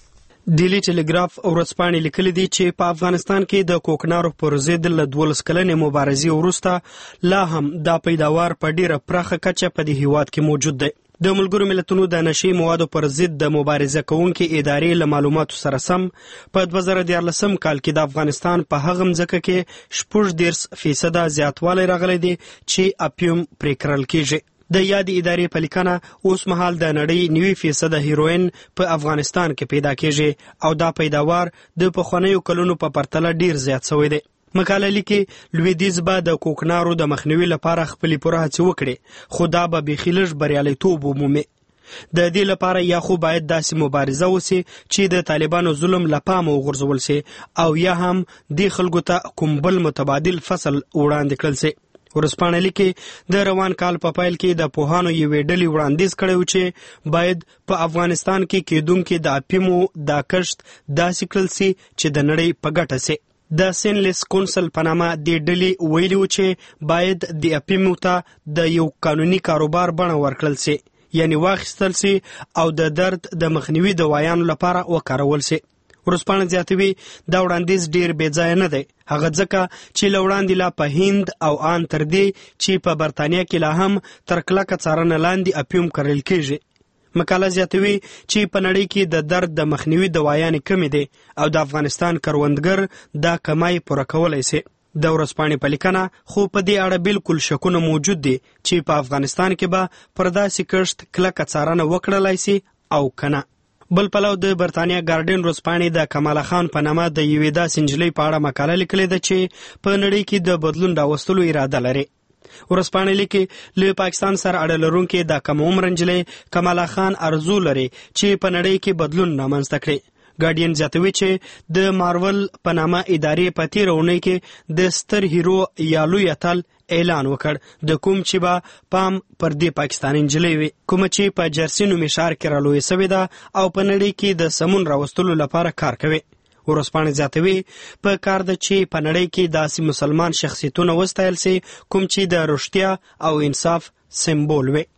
ډیلی ټلګراف ورځپاڼې لیکلي دي چې په افغانستان کې د کوکنارو پر ضد له دولس کلنې مبارزې وروسته لا هم دا پیداوار په ډیره پراخه کچه په دې هیواد کې موجود دی. د ملګرو ملتونو د نشي موادو پر ضد د مبارزه کوونکې ادارې له معلوماتو سره سم په دوه زره دیارلسم کال کې د افغانستان په هغه مځکه کې شپږ دېرش فیصده زیاتوالی راغلی دی چې اپیوم پرې کرل کیږي. د یادې ادارې په لیکنه اوس مهال د نړۍ نوي فیصده هیروین په افغانستان کې پیدا کیږي او دا پیداوار د پخوانیو کلونو په پرتله ډیر زیات شوی دی. مقاله لیکي لویدیځ به د کوکنارو د مخنیوي لپاره خپلې پوره هڅې وکړي، خو دا به بیخي لږ بریالیتوب ومومي. د دې لپاره یا خو باید داسې مبارزه وسي چې د طالبانو ظلم له پامه وغورځول سي، او یا هم دې خلکو ته کوم بل متبادل فصل وړاندې کړل سي. ورځپاڼه لیکي د روان کال په پیل کې د پوهانو یوې ډلې وړاندیز کړی و چې باید په افغانستان کې کیدونکي د اپیمو دا کښت داسې کړل سي چې د نړۍ په ګټه سي. د سینلیس کونسل په نامه دې ډلې ویلي و چې باید د اپیمو ته د یو قانوني کاروبار بڼه ورکړل سي، یعنی واخیستل سي او د درد د مخنیوي دوايانو لپاره وکارول سي. ورځپاڼه زیاتوي دا وړاندیز ډیر بې ځایه نه دی، هغه ځکه چې له وړاندې لا په هند او ان تر دې چې په برطانیه کې لا هم تر کلکه څارنه لاندې اپیوم کرل کیږي. مقاله زیاتوي چې په نړۍ کې د درد د مخنیوي دوايانې کمې دي او د افغانستان کروندګر دا کمای پوره کولی سي. د ورځپاڼې په لیکنه خو په دې اړه بالکل شکونه موجود دي چې په افغانستان کې به پر داسې کښت کلکه څارنه وکړلای سي او کنه. بل پلو د برطانیه ګارډین ورځپاڼې د کمال خان په نامه د یوې داسې نجلۍ په اړه مقاله لیکلې ده چې په نړۍ کې د بدلون راوستلو اراده لري. ورځپاڼې لیکي له پاکستان سره اړه لرونکې د کم عمر نجلۍ کمال خان ارزو لري چې په نړۍ کې بدلون رامنځته کړي. ګارډین زیاتوي چې د مارول په نامه ادارې په تیره اونۍ کې د ستر هیرو یا لوی اتل اعلان وکړ، د کوم چې به پام پر دې پاکستاني نجلۍ وي کومه چې په جرسي نومي ښار کې رالویه سوې ده او په نړۍ کې د سمون راوستلو لپاره کار کوي. ورځپاڼې زیاتوي په کار ده چې په نړۍ کې داسې مسلمان شخصیتونه وستایل سي کوم چې د رښتیا او انصاف سمبول وي.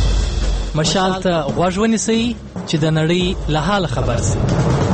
مشال ته غوږ ونیسئ چې د نړۍ له حاله خبر سي.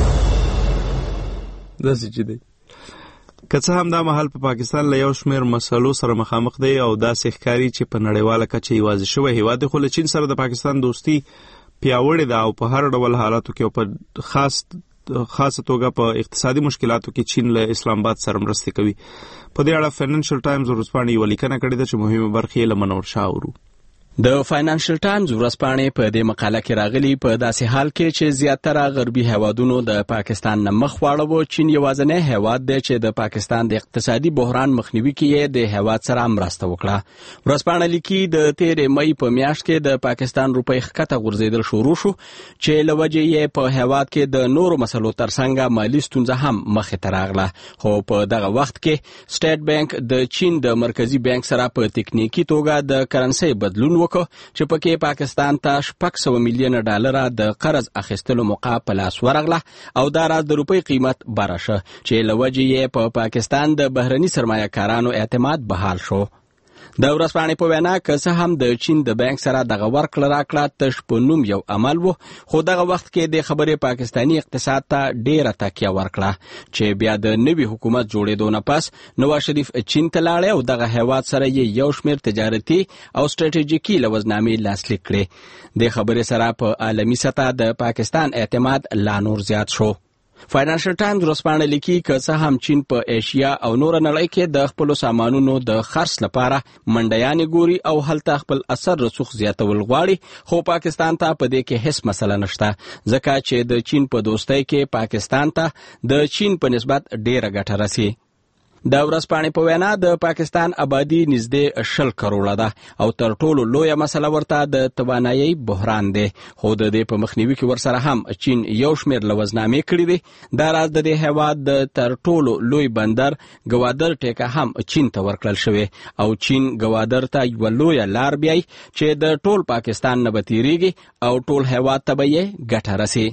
داسې چې دی که څه هم دا مهال په پاکستان له یو شمېر مسلو سره مخامخ دی او داسې ښکاري چې په نړیواله کچه یوازې شوی هیواد دی، خو له چین سره د پاکستان دوستي پیاوړې ده او په هر ډول حالاتو کې او په خاص خاصه توګه په اقتصادي مشکلاتو کې چین له اسلام آباد سره مرستې کوي. په دې اړه فاینانشل ټایمز ورځپاڼې یوه لیکنه کړې ده چې مهمه برخې یې له منور شاه اورو. د فاینانشل ټایمز ورځپاڼې په دې مقاله کې راغلي په داسې حال کې چې زیاتره غربي هیوادونو د پاکستان نه مخ واړاوه، چین یوازینی هیواد دی چې د پاکستان د اقتصادي بحران مخنیوي کې د هیواد سره مرسته وکړه. ورځپاڼه لیکي د تیرې مئی په میاشت کې د پاکستان روپۍ ښکته غورځېدل شروع شو چې له وجې یې په هیواد کې د نورو مسلو ترڅنګ مالي ستونزه هم مخې ته راغله، خو په دغه وخت کې سټیټ بانک د چین د مرکزی بانک سره په تکنیکی توګه د کرنسۍ بدلون وکړ وکړ چې پکې پاکستان ته شپږ سوه میلیونه ډالر د قرض اخیستلو موقع په لاس ورغله او دا راز د روپۍ قیمت بره شه چې له وجې یې په پاکستان د بهرني سرمایه‌کارانو اعتماد بحال شو. د ورځپاڼې په وینا که څه هم د چین د بانک سره دغه ورکړه راکړه تش په نوم یو عمل و، خو دغه وخت کې د خبرې پاکستاني اقتصاد ته ډیره تکیه ورکړه چې بیا د نوي حکومت جوړېدو نه پس نواز شریف چین ته لاړی او دغه هیواد سره یې یو شمېر تجارتي او ستراتیژیکي لوزنامې لاسلیک کړې. د خبرې سره په عالمي سطح د پاکستان اعتماد لا نور زیات شو. فاینانشل ټایمز ورځپاڼه لیکي که څه هم چین په ایشیا او نور نړۍ کې د خپلو سامانونو د خرڅ لپاره منډیانې ګوري او هلته خپل اثر رسوخ زیاتول غواړي، خو پاکستان ته په دې کې هیڅ مسله نشته ځکه چې د چین په دوستۍ کې پاکستان ته د چین په نسبت ډیره ګټه رسي. د ورځپاڼې په وینا د پاکستان آبادی نږدې شل کروړه ده او تر ټولو لویه مسله ورته د توانایي بحران دی، خو د دې په مخنیوي کې ورسره هم چین یو شمېر لوزنامې کړي دي. دا راز د دې هیواد د تر ټولو لوی بندر ګوادر ټیکه هم چین ته ورکړل شوی او چین ګوادر ته یوه لویه لار بیایي چې د ټول پاکستان نه به تیریږي او ټول هیواد ته به یې ګټه رسي.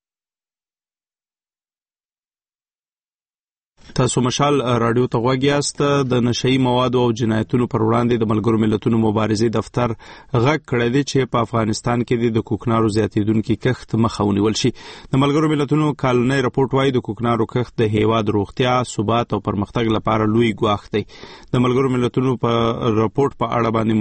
تاسو مشال رادیو ته غوږ یاست. د نشئی موادو او جنایتونو پر وړاندې د ملګرو ملتونو مبارزې دفتر غږ کړی دی چې په افغانستان کې د کوکنارو زیاتیدونکي کښت مخه ونیول شي. د ملګرو ملتونو کالنی راپورټ وايي د کوکنارو کښت د هیواد روغتیا، ثبات او پرمختګ لپاره لوی ګواښ دی. د ملګرو ملتونو په راپورټ په اړه باندې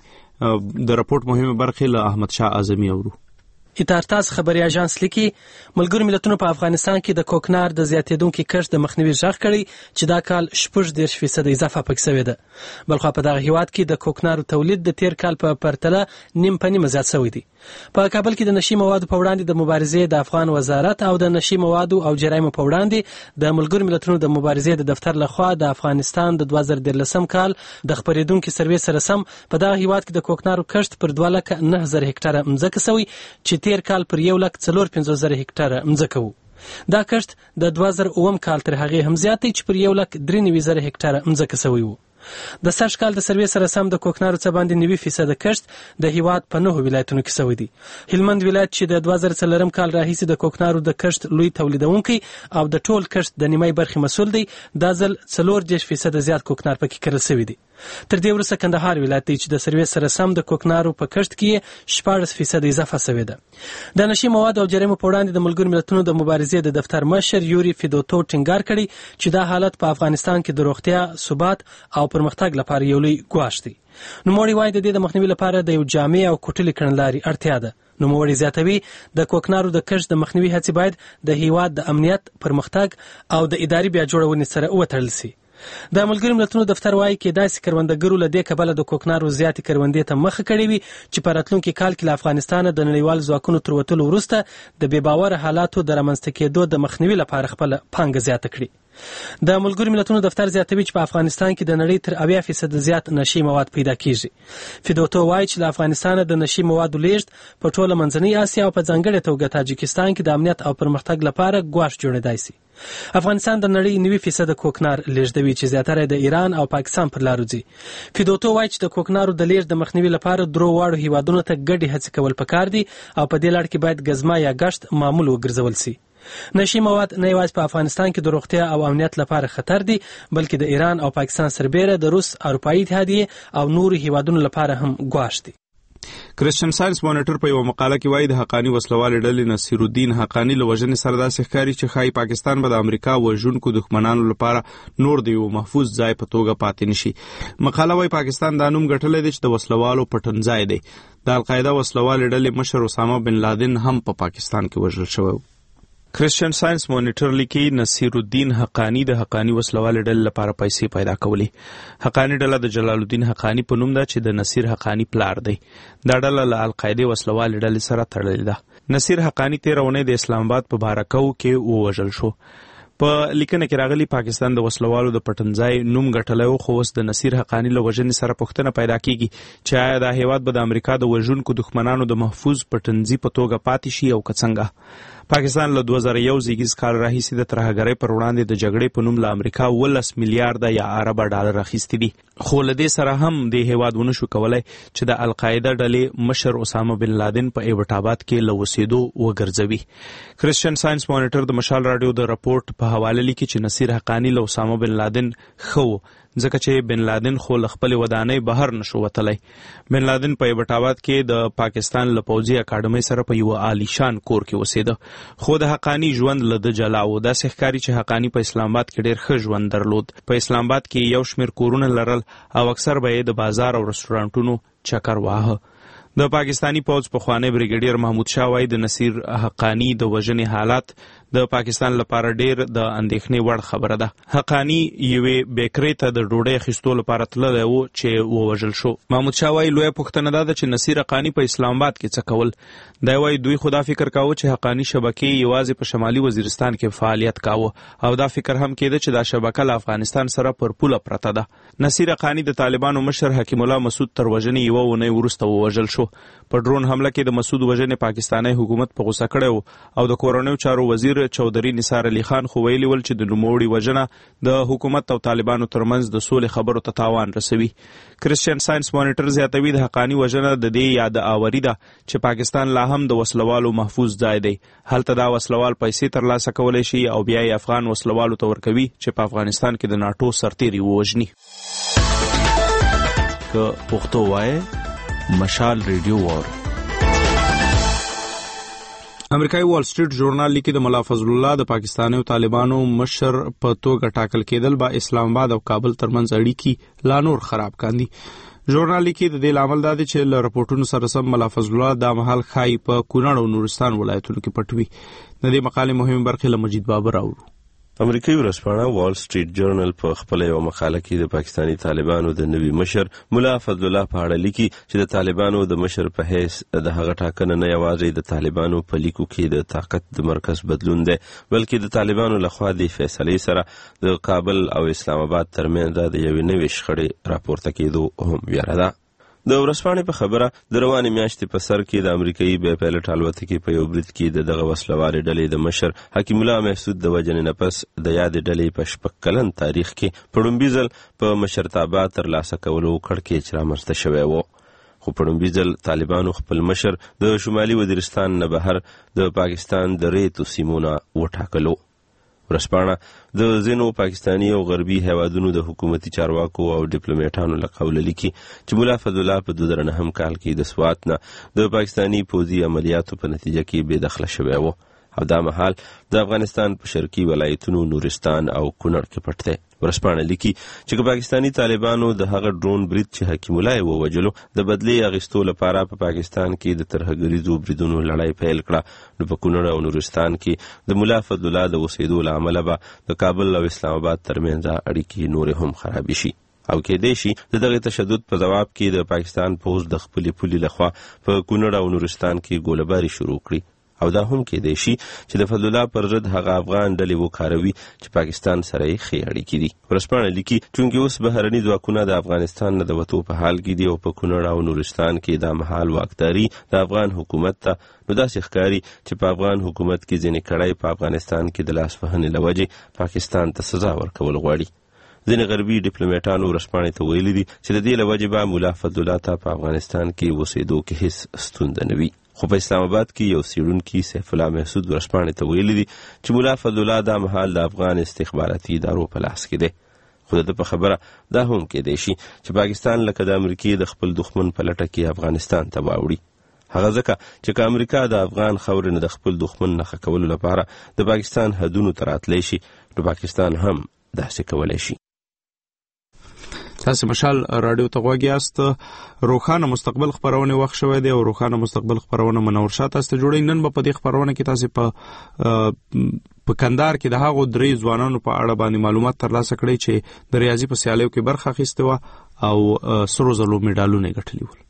مهمه د راپورټ مهمه برخه له احمد شاه اعظمي اورو. ایتارتاس خبري اژانس لیکي ملګرو ملتونو په افغانستان کې د کوکنار د زیاتیدونکو کښت د مخنیوي ژغ کړی چې دا کال شپږ دېرش فیصد اضافه پکې شوې ده. بلخو په دغه هیواد کې د کوکنارو تولید د تیر کال په پرتله نیم په نیمه زیات شوی دی. په کابل کې د نشي موادو په وړاندې د مبارزې د افغان وزارت او د نشي موادو او جرایمو په وړاندې د ملګرو ملتونو د مبارزې د دفتر لخوا د افغانستان د دوه زره دېرلسم کال د خبرېدونکو سروې سره سم په دغه هیواد کې د کوکنارو کښت پر دوه لکه نهه زره هکټاره مځکه شوی چې تیر کال پر یو لک څلور پنځوس زره هکټاره مځکه وو. دا کښت د دوه زره اووم کال تر هغې هم زیات دی چې پر یو لک درې نوي زره هکټاره مځکه شوی وو. د سږ کال د سروې سره سم د کوکنارو څه باندې نوي فیصد کښت د هیواد په نهو ولایتونو کې شوی دی. هلمند ولایت چې د دوه زره څلورم کال راهیسې د کوکنارو د کښت لوی تولیدونکی او د ټول کښت د نیمای برخې مسؤل دی، دا ځل څلور دېرش فیصد زیات کوکنار پکې کرل شوی دی. تر دې وروسته کندهار ولایت دی چې د سروې سره سم د کوکنارو په کښت کې شپاړس فیصد اضافه شوې ده. د نشي مواد او جرایمو په وړاندې د ملګرو ملتونو د مبارزې د دفتر مشر یوري فیدوتو ټینګار کړی چې دا حالت په افغانستان کې د روغتیا، ثبات او پرمختګ لپاره یو لوی ګواښ دی. نوموړي وایي د دې د مخنیوي لپاره د یو جامع او کوټلې کړنلارې اړتیا ده. نوموړي زیاتوي د کوکنارو د کښت د مخنیوي هڅې باید د هیواد د امنیت، پرمختګ او د اداري بیا جوړونې سره وتړل شي. د ملګرو ملتونو دفتر وايي کې داسې کروندګرو له دې کبله د کوکنارو زیاتې کروندې ته مخه کړې وي چې په راتلونکي کال کې له افغانستانه د نړیوال ځواکونو تر وتلو وروسته د بې باوره حالاتو د رامنځته کېدو د مخنیوي لپاره خپله پانګه زیاته کړي. د ملګرو ملتونو دفتر زیاتوي چې په افغانستان کې د نړۍ تر اویا فیصد زیات نشي مواد پیدا کیږي. فیدوتو وايي چې له افغانستانه د نشي موادو لیږد په ټوله منځنۍ اسیا او په ځانګړې توګه تاجکستان کې د امنیت او پرمختګ لپاره ګواښ جوړېدای شي. افغانستان د نړۍ نوي فیصد کوکنار لیږدوي چې زیاتره د ایران او پاکستان پر لارو ځي. فیدوتو وايي چې د کوکنارو د لیږد د مخنیوي لپاره درو واړو هیوادونو ته ګډې هڅې کول پکار دي او په دې لړ کې باید ګزما یا ګشت معمول وګرځول شي. نشي مواد نه یوازې په افغانستان کې د روغتیا او امنیت لپاره خطر دي، بلکې د ایران او پاکستان سربېره د روس، اروپایي اتحادیې او نورو هیوادونو لپاره هم ګواښ دي. کرسچن ساينس مانیټر په یو مقاله کې وایي د حقانی وسلوال ډلې نصیر الدین حقانی له وژنې سره داسې ښکاري چې ښایي پاکستان به د امریکا وژونکو دښمنانو لپاره نور د یو محفوظ ځای په توګه پاتې نشي. مقاله وايي پاکستان دا نوم ګټلی دی چې د وسلوالو پټنځای دی. د القاعده وسلوال ډلې مشر اسامه بن لادن هم په پا پاکستان کې وژل شوی. کرسچن ساينس مانیټر لیکي نصیر الدین حقانی د حقانی وسلوال ډلې لپاره پیسې پیدا کولې. حقانی ډله د جلال الدین حقانی په نوم ده چې د نصیر حقانی پلار دی. دا ډله له القاعده وسلوال ډلې سره تړلې ده. نصیر حقانی تیر اونۍ د اسلام آباد په بارکو کې ووژل شو. په لیکنه کې راغلی پاکستان د وسلوالو د پټنځای نوم ګټلی و، خو اوس د نصیر حقانی له وژنې سره پوښتنه پیدا کیږي چې آیا دا هیواد به د امریکا د وژونکو دښمنانو د محفوظ پټنځي په توګه پاتې شي او که څنګه. پاکستان له دوه زره یو زیږیز کال راهیسې د ترهګرۍ پر وړاندې د جګړې په نوم له امریکا ولس میلیارډه یا اربه ډالر اخیستي دي، خو له دې سره هم د هیواد ونه شو کولای چې د القاعده ډلې مشر اسامه بن لادن په ایبټ آباد کې له اوسېدو وګرځوي. کرسچن ساينس مانیټر د مشال رادیو د راپورټ په حواله لیکي چې نصیر حقانی له اسامه بن لادن خو ځکه چې بن لادن خو له خپل ودانۍ بهر نشو وتلی. بن لادن په ایبټ آباد کې د پاکستان له پوځي اکاډمۍ سره په یو عالیشان کور کې اوسېده، خو د حقانی ژوند له د جلاو داسې ښکاري چې حقانی په اسلام آباد کې ډېر ښه ژوند درلود. په اسلام آباد کې یو شمېر کورونه لرل او اکثر به یې د بازار او رستورانټونو چکر واهه. د پاکستانی پوځ پخوانی بریګیډیر محمود شاه وایي د نصیر حقانی د وژنې حالات د پاکستان لپاره ډیر د اندېښنې وړ خبره ده. حقانی یوې بیکرې ته د ډوډۍ اخیستو لپاره تللی و چې ووژل شو. محمود شاه وایي لویه پوښتنه دا ده چې نصیر حقانی په اسلام آباد کې څه کول. دی وایي دوی خو دا فکر کاوه چې حقانی شبکې یوازې په شمالي وزیرستان کې فعالیت کاوه او دا فکر هم کېده چې دا شبکه له افغانستان سره پر پوله پرته ده. نصیر حقانی د طالبانو مشر حکیم الله مسعود تر وژنې یوه اونۍ وروسته ووژل شو. په ډرون حمله کې د مسعود وژنې پاکستاني حکومت په غوسه کړی او د کورنیو چارو وزیر چودري نثار علي خان خو ویلي ول چې د نوموړي وژنه د حکومت او طالبانو ترمنځ د سولې خبرو ته تاوان رسوي. کرسچن ساينس مانیټر زیاتوي د حقانی وژنه د دې یاد آوري ده چې پاکستان لا هم د وسلوالو محفوظ ځای دی. هلته دا وسلوال پیسې ترلاسه کولی شي او بیا یې افغان وسلوالو ته ورکوي چې په افغانستان کې د ناټو سرتیري ووژني. که پښتو وایي مشال ریډیو وار. امریکایي وال سټریټ ژورنال لیکي د ملا فضل الله د پاکستاني او طالبانو مشر په توګه ټاکل کېدل به اسلام آباد او کابل ترمنځ اړیکې لا نور خراب کاندي. ژورنال لیکي د دې لامل دا دی چې له راپورټونو سره سم ملا فضل الله دا مهال ښایي په کونړ او نورستان ولایتونو کې پټ وي. د دې مقالې مهمې برخې له مجید بابر اورو. امریکایي ورځپاڼه وال سټریټ جورنال په خپل یو مقاله کې د پاکستاني طالبانو د نوي مشر مولا فضل الله په اړه لیکي چې د طالبانو د مشر په حیث د هغه ټاکنه نه یوازې د طالبانو په لیکو کې د طاقت د مرکز بدلون دی، بلکې د طالبانو لخوا د فیصلې سره د کابل او اسلام آباد ترمنځ د یوې نوې شخړې راپورته کېدو هم ویره ده. د ورځپاڼې په خبره د روانې میاشتې په سر کې د امریکایي بې پیلوټ الوتکې په یو برید کې د دغه وسلوالې ډلې د مشر حکیم الله محسود د وژنې نه پس د یادې ډلې په شپږ کلن تاریخ کې په لومړي ځل په مشرتابه ترلاسه کولو کړکېچ رامنځته شوی و. خو په لومړي ځل طالبانو خپل مشر د شمالي وزیرستان نه بهر د پاکستان د ریتو سیمو نه وټاکلو. ورځپاڼه د ځینو پاکستاني او غربي هیوادونو د حکومتي چارواکو او ډیپلوماټانو له قوله لیکي چې مولا فضل الله په دوه زره نهم کال کې د سوات نه د پاکستاني پوځي عملیاتو په نتیجه کې بې دخله شوی و او دا مهال د افغانستان په شرقي ولایتونو نورستان او کونړ کې پټ دی. ورځپاڼه لیکي چې پاکستاني طالبانو د هغه ډرون برید چې حکیم الله یې ووژلو د بدلې اخیستو لپاره په پاکستان کې د ترهګریزو بریدونو لړۍ پیل کړه، نو په کونړ او نورستان کې د مولا فضل الله د اوسېدو له امله به د کابل او اسلام آباد ترمنځ اړیکې نورې هم خرابې شي او کېدای شي د دغه تشدد په ځواب کې د پاکستان پوځ د خپلې پولې لخوا په کونړ او نورستان کې ګولهباري شروع کړي او دا هم کېدای شي چې د فضل الله پر ضد هغه افغان ډلې وکاروي چې پاکستان سره یې ښې اړیکې دي. ورځپاڼه لیکي چونکې اوس بهرني ځواکونه د افغانستان نه د وتو په حال کې دي او په کونړ او نورستان کې دا مهال واکداري د افغان حکومت ته، نو داسې ښکاري چې په افغان حکومت کې ځینې کړۍ په افغانستان کې د لاس وهنې له وجې پاکستان ته سزا ورکول غواړي. ځینې غربي ډیپلوماټانو ورځپاڼې ته ویلي دي چې د دې له وجې به مولا فضل الله ته په افغانستان کې اوسېدو کې هیڅ ستونزه نه وي. خو په اسلام آباد کې یو څېړونکي سیف الله محسود ورځپاڼې ته ویلي دي چې مولا فضل الله دا مهال د افغان استخباراتي ادارو په لاس کې دی. خو د په خبره دا هم کېدای شي چې پاکستان لکه د امریکې د خپل دښمن په لټه کې افغانستان ته واوړي. هغه ځکه چې که امریکا د افغان خاورې نه د خپل دښمن نښه کولو لپاره د پاکستان حدونو ته راتلی شي، نو پاکستان هم داسې کولی شي. تاسو مشال رادیو ته غوږی یاست. روښانه مستقبل خبرونه وخت شوې ده او روښانه مستقبل خبرونه منور شاه تاسو ته جوړی. نن په دې خبرونه کې تاسو په په کندهار کې د هغو درې ځوانانو په اړه باندې معلومات ترلاسه کړئ چې د ریاضي په سیالیو کې برخه اخیسته و او سرو زرو میډالونه ګټلي ول.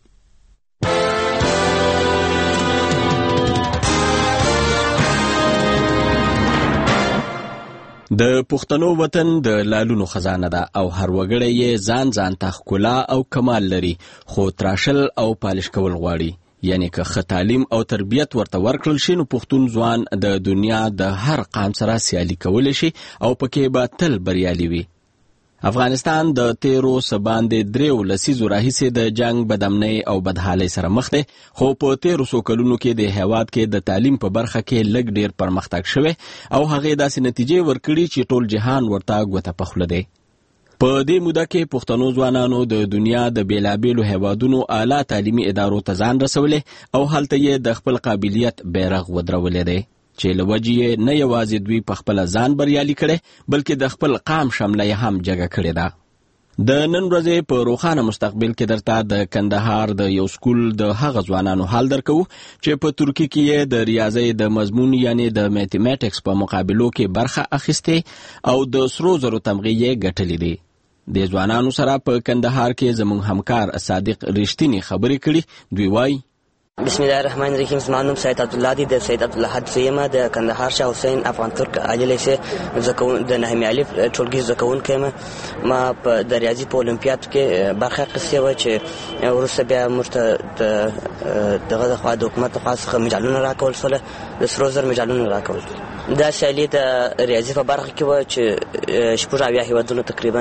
د پښتنو وطن د لالونو خزانه ده او هر وګړی یې ځان ځان ته ښکلا او کمال لري، خو تراشل او پالش کول غواړي. یعنی که ښه تعلیم او تربیت ورته ورکړل شي نو پښتون ځوان د دنیا د هر قام سره سیالي کولی شي او پکې به تل بریالي وي. افغانستان د تیرو سباندې دریو لسیزو راهیسې د جنگ بدامنۍ او بدحالۍ سره مخ دی، خو په تیرو څو کلونو کې د هیواد کې د تعلیم په برخه کې لږ ډیر پرمختګ شوی او هغې داسې نتیجې ورکړي چې ټول جهان ورته ګوته په خوله دی. په دې موده کې پښتنو ځوانانو د دنیا د بیلابیلو هیوادونو اعلی تعلیمي ادارو ته ځان رسولی او هلته یې د خپل قابلیت بیرغ ودرولی دی چې له وجې یې نه یوازې دوی په خپله ځان بریالي کړی بلکې د خپل قام شمله یې هم جګه کړې ده. د نن ورځې په روښانه مستقبل کې درته د کندهار د یو سکول د هغه ځوانانو حال درکوو چې په ترکي کې یې د ریاضۍ د مضمون یعنی د میتھمیټکس په مقابلو کې برخه اخیستې او د سرو زرو تمغې یې ګټلې دي. د ځوانانو سره په کندهار کې زموږ همکار صادق رښتینی خبرې کړي. دوی وایي بسم الله الرحمن الرحیم. زما نوم سید عبدالله دی، د سید عبدالله حد زویم د کندهار شاه حسین افغان ترک عالی لیسې زکون د نهمې الف ټولګي زکونکی یم. ما په د ریاضي په اولمپیاد کې برخه اخیستې وه چې وروسته بیا موږ ته د دغه د خوا د حکومت لخوا څخه مډالونه راکول شوله، د سرو زر مډالونه راکول. دا سیالي د ریاضي په برخه کې وه چې شپږ اویا هېوادونو تقریبا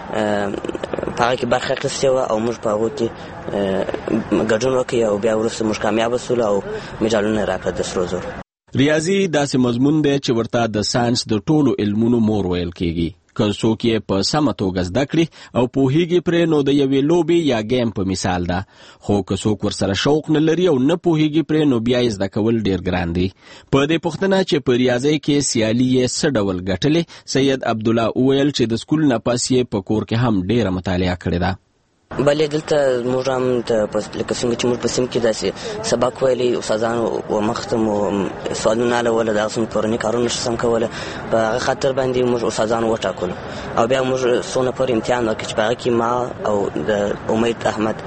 په هغه کې برخه اخیستې وه او موږ په هغو کې ګډون وکړي او بیا وروسته موږ کامیابه سولو او مډالونه یې راکړه د سرو زرو. ریاضي داسې مضمون دی چې ورته د ساینس د ټولو علمونو مور ویل کېږي. که څوک یې په سمه توګه زده کړي او پوهیږي پرې نو د یوې لوبې یا ګیم په مثال ده، خو که څوک ورسره شوق نه لري او نه پوهیږي پرې نو بیا یې زده کول ډیر ګران دي. په دې پوښتنه چې په ریاضۍ کې سیالي یې څه ډول ګټلې، سید عبدالله وویل چې د سکول نه پس یې په کور کې هم ډیره مطالعه کړې ده. بلې دلته موږ هم لکه څنګه چې موږ په سیم کې داسې سبق ویلی استادانو ومخ ته مو سوالونه اړوله، دغسې مو کورني کارونه نشو سم کولی، په هغه خاطر باندې موږ استادانو وټاکلو او بیا موږ څو نفر امتحان وکړو چې په هغه کې ما او د امید احمد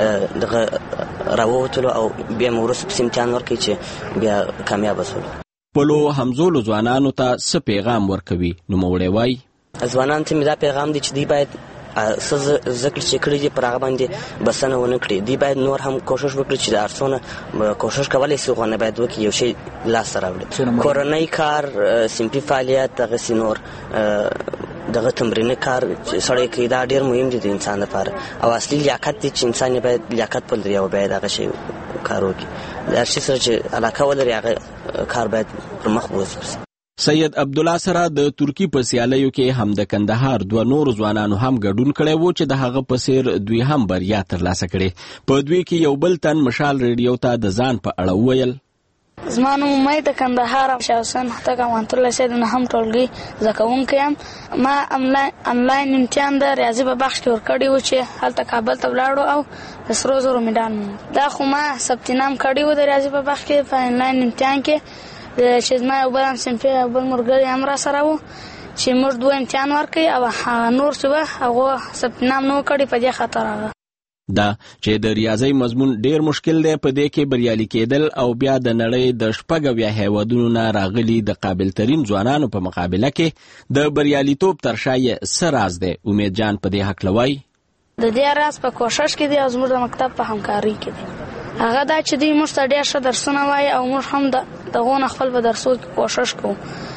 دغه راووتلو او بیا مو وروسته پسې امتحان ورکړي چې بیا کامیابه شولو. خپلو همزولو ځوانانو ته څه پیغام ورکوي؟ نوموړی وایي ځوانانو ته مې دا پیغام دی چې دوی باید څه زده کړي چې کړي دي پر هغه باندې بسنه ونه کړي. دوی باید نور هم کوشش وکړي چې د هر څونه کوشش کولی شي خو نه باید وکړي یو شی لاسته راوړي. کورنی کار، صنفي فعالیت، دغسې نور دغه تمریني کار چې سړی کوي دا ډېر مهم دي د انسان لپاره او اصلي لیاقت دی چې انسان یې باید لیاقت ولري او باید هغه شی کار وکړي. د هر شي سره چې علاقه ولري هغه کار باید پر مخ بوځي. سید عبدالله سره د ترکی په سیالیو کې هم د کندهار دوه نور ځوانانو هم ګډون کړی و چې د هغه په څیر دوی هم بریا ترلاسه کړې. په دوی کې یو بل تن مشال ریډیو ته د ځان په اړه وویل زما نوم امید د کندهار شاه حسین هوتک افغان ترک لیسې د نهم ټولګي زده کوونکی یم. ما انلاین امتحان د ریاضي په بخش کې ورکړی و چې هلته کابل ته ولاړو او د سرو زرو مډال مو دا خو ما ثبت نام کړی و د ریاضي په بخش کې په انلاین امتحان کې چې زما یو بل همصنفي او بل ملګري هم راسره وو چې موږ دوه امتحان ورکړی او نور چې وه هغو ثبت نام نه و کړی په دې خاطر هغه دا چې د ریاضۍ مضمون ډیر مشکل دی، په دې کې بریالي کېدل او بیا د نړۍ د شپږ اویا هیوادونو نه راغلي د قابل ترین ځوانانو په مقابله کې د بریالیتوب تر شا یې څه راز دی؟ امید جان په دې هکله وایي د دې راز په کوشش کې دی او زموږ د مکتب په همکارۍ کې دی. هغه دا چې دوی موږ ته ډېر ښه درسونه وایي او موږ هم د هغو نه خپل په درسو کې کوشش کوو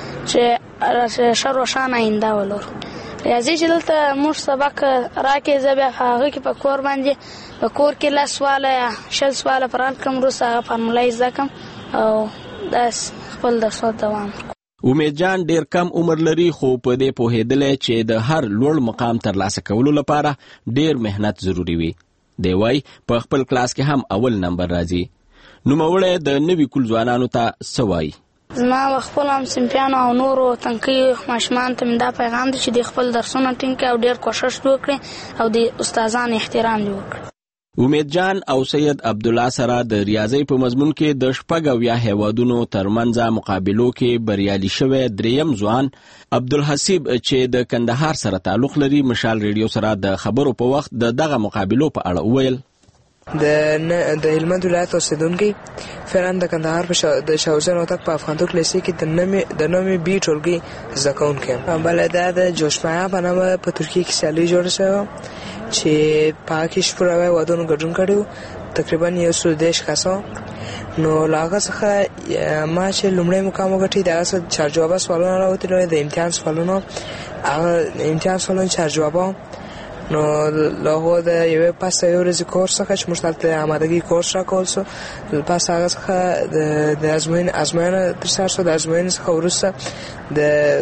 چې ښه روښانه آینده ولرو. ریاضي چې دلته موږ سبق راکړي زه بیا هغه کې په کور باندې په کور کې لس سواله یا شل سواله په ران کړم، وروسته هغه فارموله یې زده کړم او داسې خپل درسو دوام وکړم. امید جان ډیر کم عمر لري خو په دې پوهېدلی چې د هر لوړ مقام ترلاسه کولو لپاره ډیر محنت ضروري وي. دی وایي په خپل کلاس کې هم اول نمبر راځي. نوموړی د نوي کول ځوانانو ته څه وایي؟ زما خپل همصنفیانو او نورو تنکیو ماشومانو ته مې دا پیغام دی چې دوی خپل درسونه ټینګ کړي او ډېر کوشش وکړي او د استادانو احترام دې وکړي. امید جان او سید عبدالله سره د ریاضۍ په مضمون کې د شپږ اویا هیوادونو ترمنځ مقابلو کې بریالي شوی دریم ځوان عبدالحسیب چې د کندهار سره تعلق لري مشال ریډیو سره د خبرو په وخت د دغه مقابلو په اړه وویل د د هلمند ولایت اوسیدونکی فعلا د کندهار په د شاه حسین هوتک په افغان ترک لیسې کې د نومې د نومې بي ټولګي زده کوونکی یم. بله دا د جوشمایا په نامه په ترکیې کې سیالي جوړه شوې چې په هغه کې شپږ اویا هېوادونو ګډون کړی و. تقریبا یو څو دیش کسان نو لاغه څخه ما چې لومړی مقام وګټي دا څه چار جواب سوالونه راوته د امتحان سوالونه هغه امتحان سوالونه چار جواب نو له د یو پاس یو ورځې کورس څخه چې مشترک آمادګي کورس را کول سو پاس هغه څخه د ازموین ازموینه تر سره سو د ازموین څخه ورسته د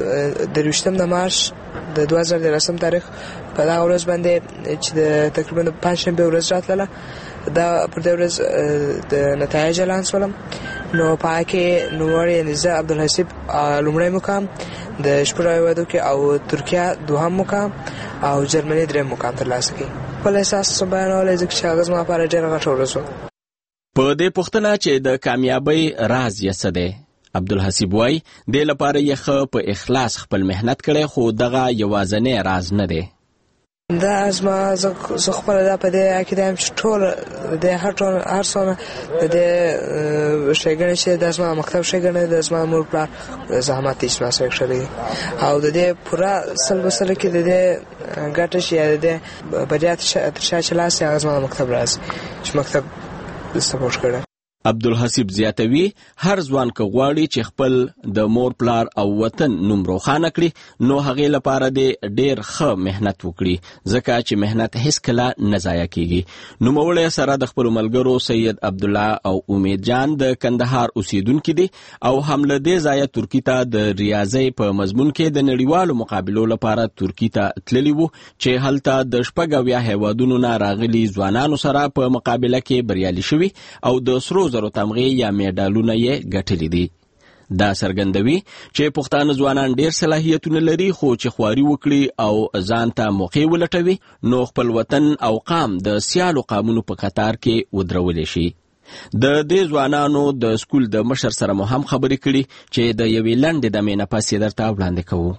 د رښتم د مارچ د دوه هزار دولسم تاریخ په دا ورځ باندې چې د تقریبا پنځشنبه ورځ راتله دا پر دې ورځ د نتایج اعلان شول نو پاکه نوړې نزه عبدالحسیب لومړی مقام د شپږ وادو کې او ترکیه دوهم مقام او جرمني دریم مقام ترلاسه کړ. په اساس بیانول چې هغه ما لپاره ډېر غټ ورځ و. په دې پوښتنه چې د کامیابی راز یې څه دی، عبدالحسیب وای د لپاره یې خو په اخلاص خپل مهنت کړي خو دغه یوازنی راز نه دی. دا ازما زه خپل دا په دې عقیده یم چې ټول د هر ټول هر څونه د شیګنې چې د ازما مکتب شیګنې د ازما مور پلار زحمت یې سره کړی او د دې پورا سل وسله کې د دې ګټه شي د بریات تر شا چې ازما مکتب راځي چې مکتب سپورټ کړي. عبدالحسیب زیاتوي هر ځوان که غواړي چې خپل د مور پلار او وطن نوم روښانه کړي نو هغې لپاره دې ډېر ښه مهنت وکړي ځکه چې مهنت هیڅکله نه ضایع کیږي. نوموړی سره د خپلو ملګرو سید عبدالله او امید جان د کندهار اوسیدونکي دي او هم له دې ځایه ترکي ته د ریاضۍ په مضمون کې د نړیوالو مقابلو لپاره ترکي ته تللي وو چې هلته د شپږ اویا هیوادونو نه راغلي ځوانانو سره په مقابله کې بریالي شوي او د سرو زرو تمغې یا میډالونه یې ګټلي دي. دا څرګندوي چې پښتانه ځوانان ډېر صلاحیتونه لري خو چې خواري وکړي او ځان ته موقع ولټوي نو خپل وطن او قام د سیالو قامونو په قطار کې ودرولی شي. د دې ځوانانو د سکول د مشر سره مو هم خبرې کړي چې د یوې لنډې دمې نه پس یې درته وړاندې کوو.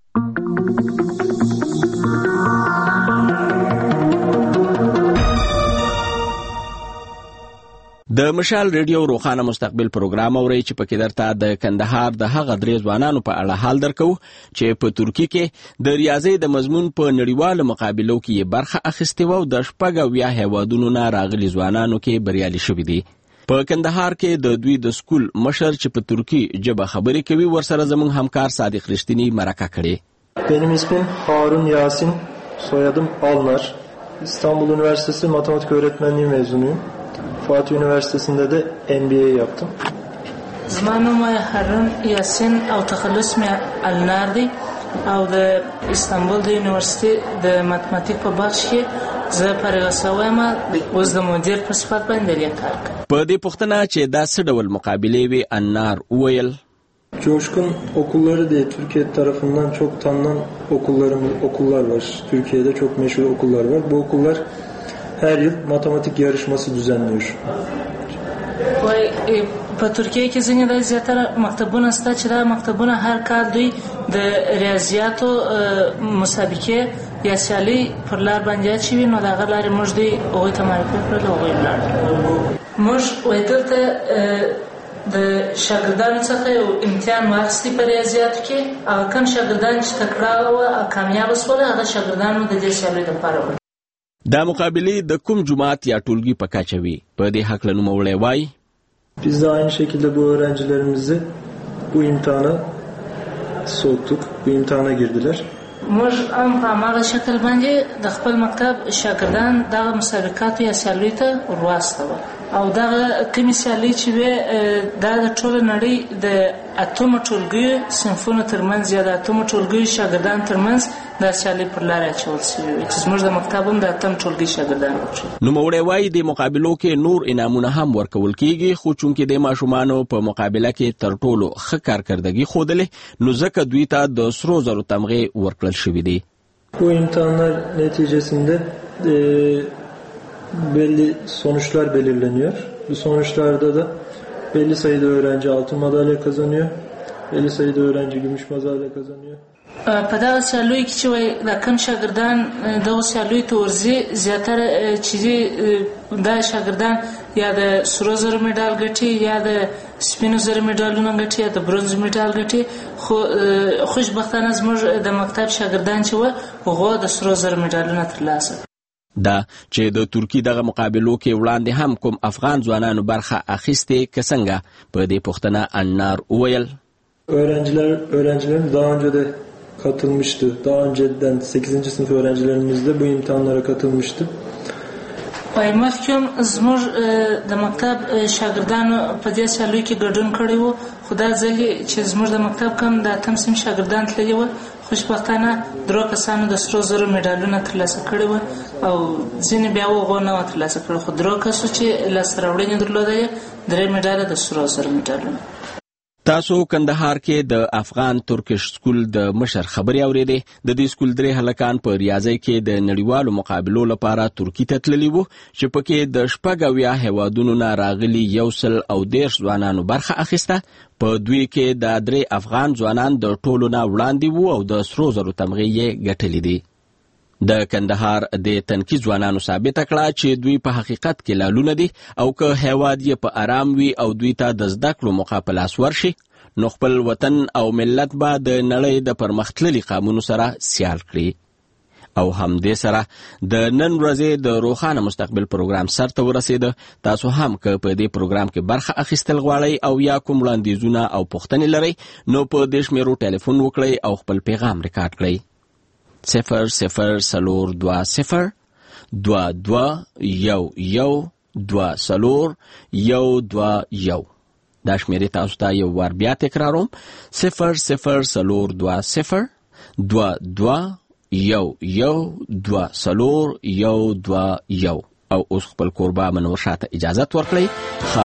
د مشال ریډیو روخانه مستقبل پروګرام اوري چې پکې درته د کندهار د هغه درې ځوانانو په اړه حال درکو چې په ترکی کې د ریاضۍ د مضمون په نړیوالو مقابلو کې برخه اخیستې و او د شپږ اویا هیوادونو نه راغلي ځوانانو کې بریالي شوي دي. په کندهار کې د دوی د سکول مشر چې په ترکی ژبه خبرې کوي ورسره زموږ همکار صادق رښتینی مرکه کړې. Benim ismim Harun Yasin, soyadım Alnar. İstanbul Üniversitesi Matematik Öğretmenliği mezunuyum. Fatih Üniversitesi'nde de M B A yaptım. زمانم هارون یاسین او تخلص مې النار دی او د استانبول د یونیورسيټي د ماتماتیک په بخش کې زه فارغ شوم اوس د مدیر په صفت باندې کار کوم. په دې پوښتنه چې دا څه ډول مقابلې وي النار وویل Coşkun okulları diye Türkiye tarafından çok tanınan okullarımız okullar var. Türkiye'de çok meşhur okullar var. Bu okullar her yıl matematik yarışması düzenliyor. وای په ترکیه کې ځینې د زیاتره مکتبونه شته چې دا مکتبونه هر کال دوی د ریاضیاتو مسابقې یا سیالۍ پر لار باندې اچوي نو د هغه لارې موږ دوی هغوی ته معرفي کړل او هغوی ولاړل. موږ وایي دلته د شاګردانو څخه یو امتحان واخیستی په ریاضیاتو کې هغه کوم شاګردان چې تکړه وه او کامیابه شول هغه شاګردانو د دې سیالۍ دپاره وه. دا مقابله د کوم جماعت یا ټولګي په کچه وي په دې هکله نوموړی وایي Biz de aynı şekilde bu öğrencilerimizi bu imtihana soktuk. Bu imtihana girdiler. موږ هم په هماغه شکل باندې د خپل مکتب شاګردان دغه مسابقاتو یا سیالیو ته ورواستول او دغه کومې سیالۍ چې وې دا د ټوله نړۍ د اتمو ټولګیو صنفونو ترمنځ یا د اتمو ټولګیو شاګردانو ترمنځ دا سیالۍ پر لاره اچول سوي وې چې زموږ د مکتب هم د اتم ټولګي شاګردان وو. نوموړی وایي د مقابلو کې نور انعامونه هم ورکول کیږي خو چونکې د ماشومانو په مقابله کې تر ټولو ښه کارکردګي ښودلې نو ځکه دوی ته د سرو زرو تمغې ورکړل شوي دي. Bu imtihanlar neticesinde e, belli sonuçlar belirleniyor. Bu sonuçlarda da belli sayıda öğrenci altın madalya kazanıyor. Belli sayıda öğrenci gümüş madalya kazanıyor. په دغه سیالیو کې چې وایي دا کوم شاګردان دغو سیالیو ته ورځي زیاتره چې دا شاګردان یا د سرو زرو مډال ګټي یا د سپینو زرو مډالونه ګټي یا د برونز مډال ګټي خو خوشبختانه زموږ د مکتب شاګردان چې وه هغو د سرو زرو مډالونه ترلاسه. دا چې د ترکی دغه مقابلو کې وړاندې هم کوم افغان ځوانانو برخه اخیستې که څنګه په دې پوښتنه انار وویل öğrenciler öğrencilerimiz daha önce de katılmıştı. Daha önceden sekizinci sınıf öğrencilerimiz de bu imtihanlara katılmıştı. وای مخکوم زموږ د مکتب شاګردانو په دې سالو کې ګډون کړی وو خو دا ځل چې زموږ د مکتب کم د اتم صنف شاګردان تللي وو خوشبختانه درو کسانو د سرو زرو میډالونه ترلاسه کړي وو او ځینې بیا هغو نه وو ترلاسه کړي خو درو کسو چې لاسته راوړنې درلوده یې درې میډاله د سرو زرو میډالونه. تاسو کندهار کې د افغان ترکش سکول د مشر خبري اوریدې. د دې سکول درې هلکان په ریاضي کې د نړیوالو مقابلو لپاره ترکی ته تللي وو چې پکې د شپږ اویا هیوادونو نه راغلي یو سل او دېرش ځوانانو برخه اخیسته. په دوی کې د درې افغان ځوانان د ټولو نه وړاندې وو او د سرو زرو تمغې یې ګټلې دي. د کندهار د تنکي ځوانانو ثابته کړه چې دوی په حقیقت کې لالونه دي او که هیواد یې په آرام وي او دوی ته د زده کړو موقع په لاس ورشي نو خپل وطن او ملت به د نړۍ د پرمختللي قامونو سره سیال کړي. او همدې سره د نن ورځې د روښانه مستقبل پروګرام سرته ورسېده. تاسو هم که په دې پروګرام کې برخه اخیستل غواړئ او یا کوم وړاندیزونه او پوښتنې لرئ نو په دې شمیرو ټلیفون وکړئ او خپل پیغام ریکارډ کړئ. صفر صفر سلور دوا صفر دوا دوا یو یو دوا سلور یو دوا یو. دا شمیرې تاسو ته یو وار بیا تکراروم. صفر صفر سلور دوا صفر دوا دوا یو یو دوا سلور یو دوا یو. او اوس خپل کوربه منور شاته اجازت ورکړئ.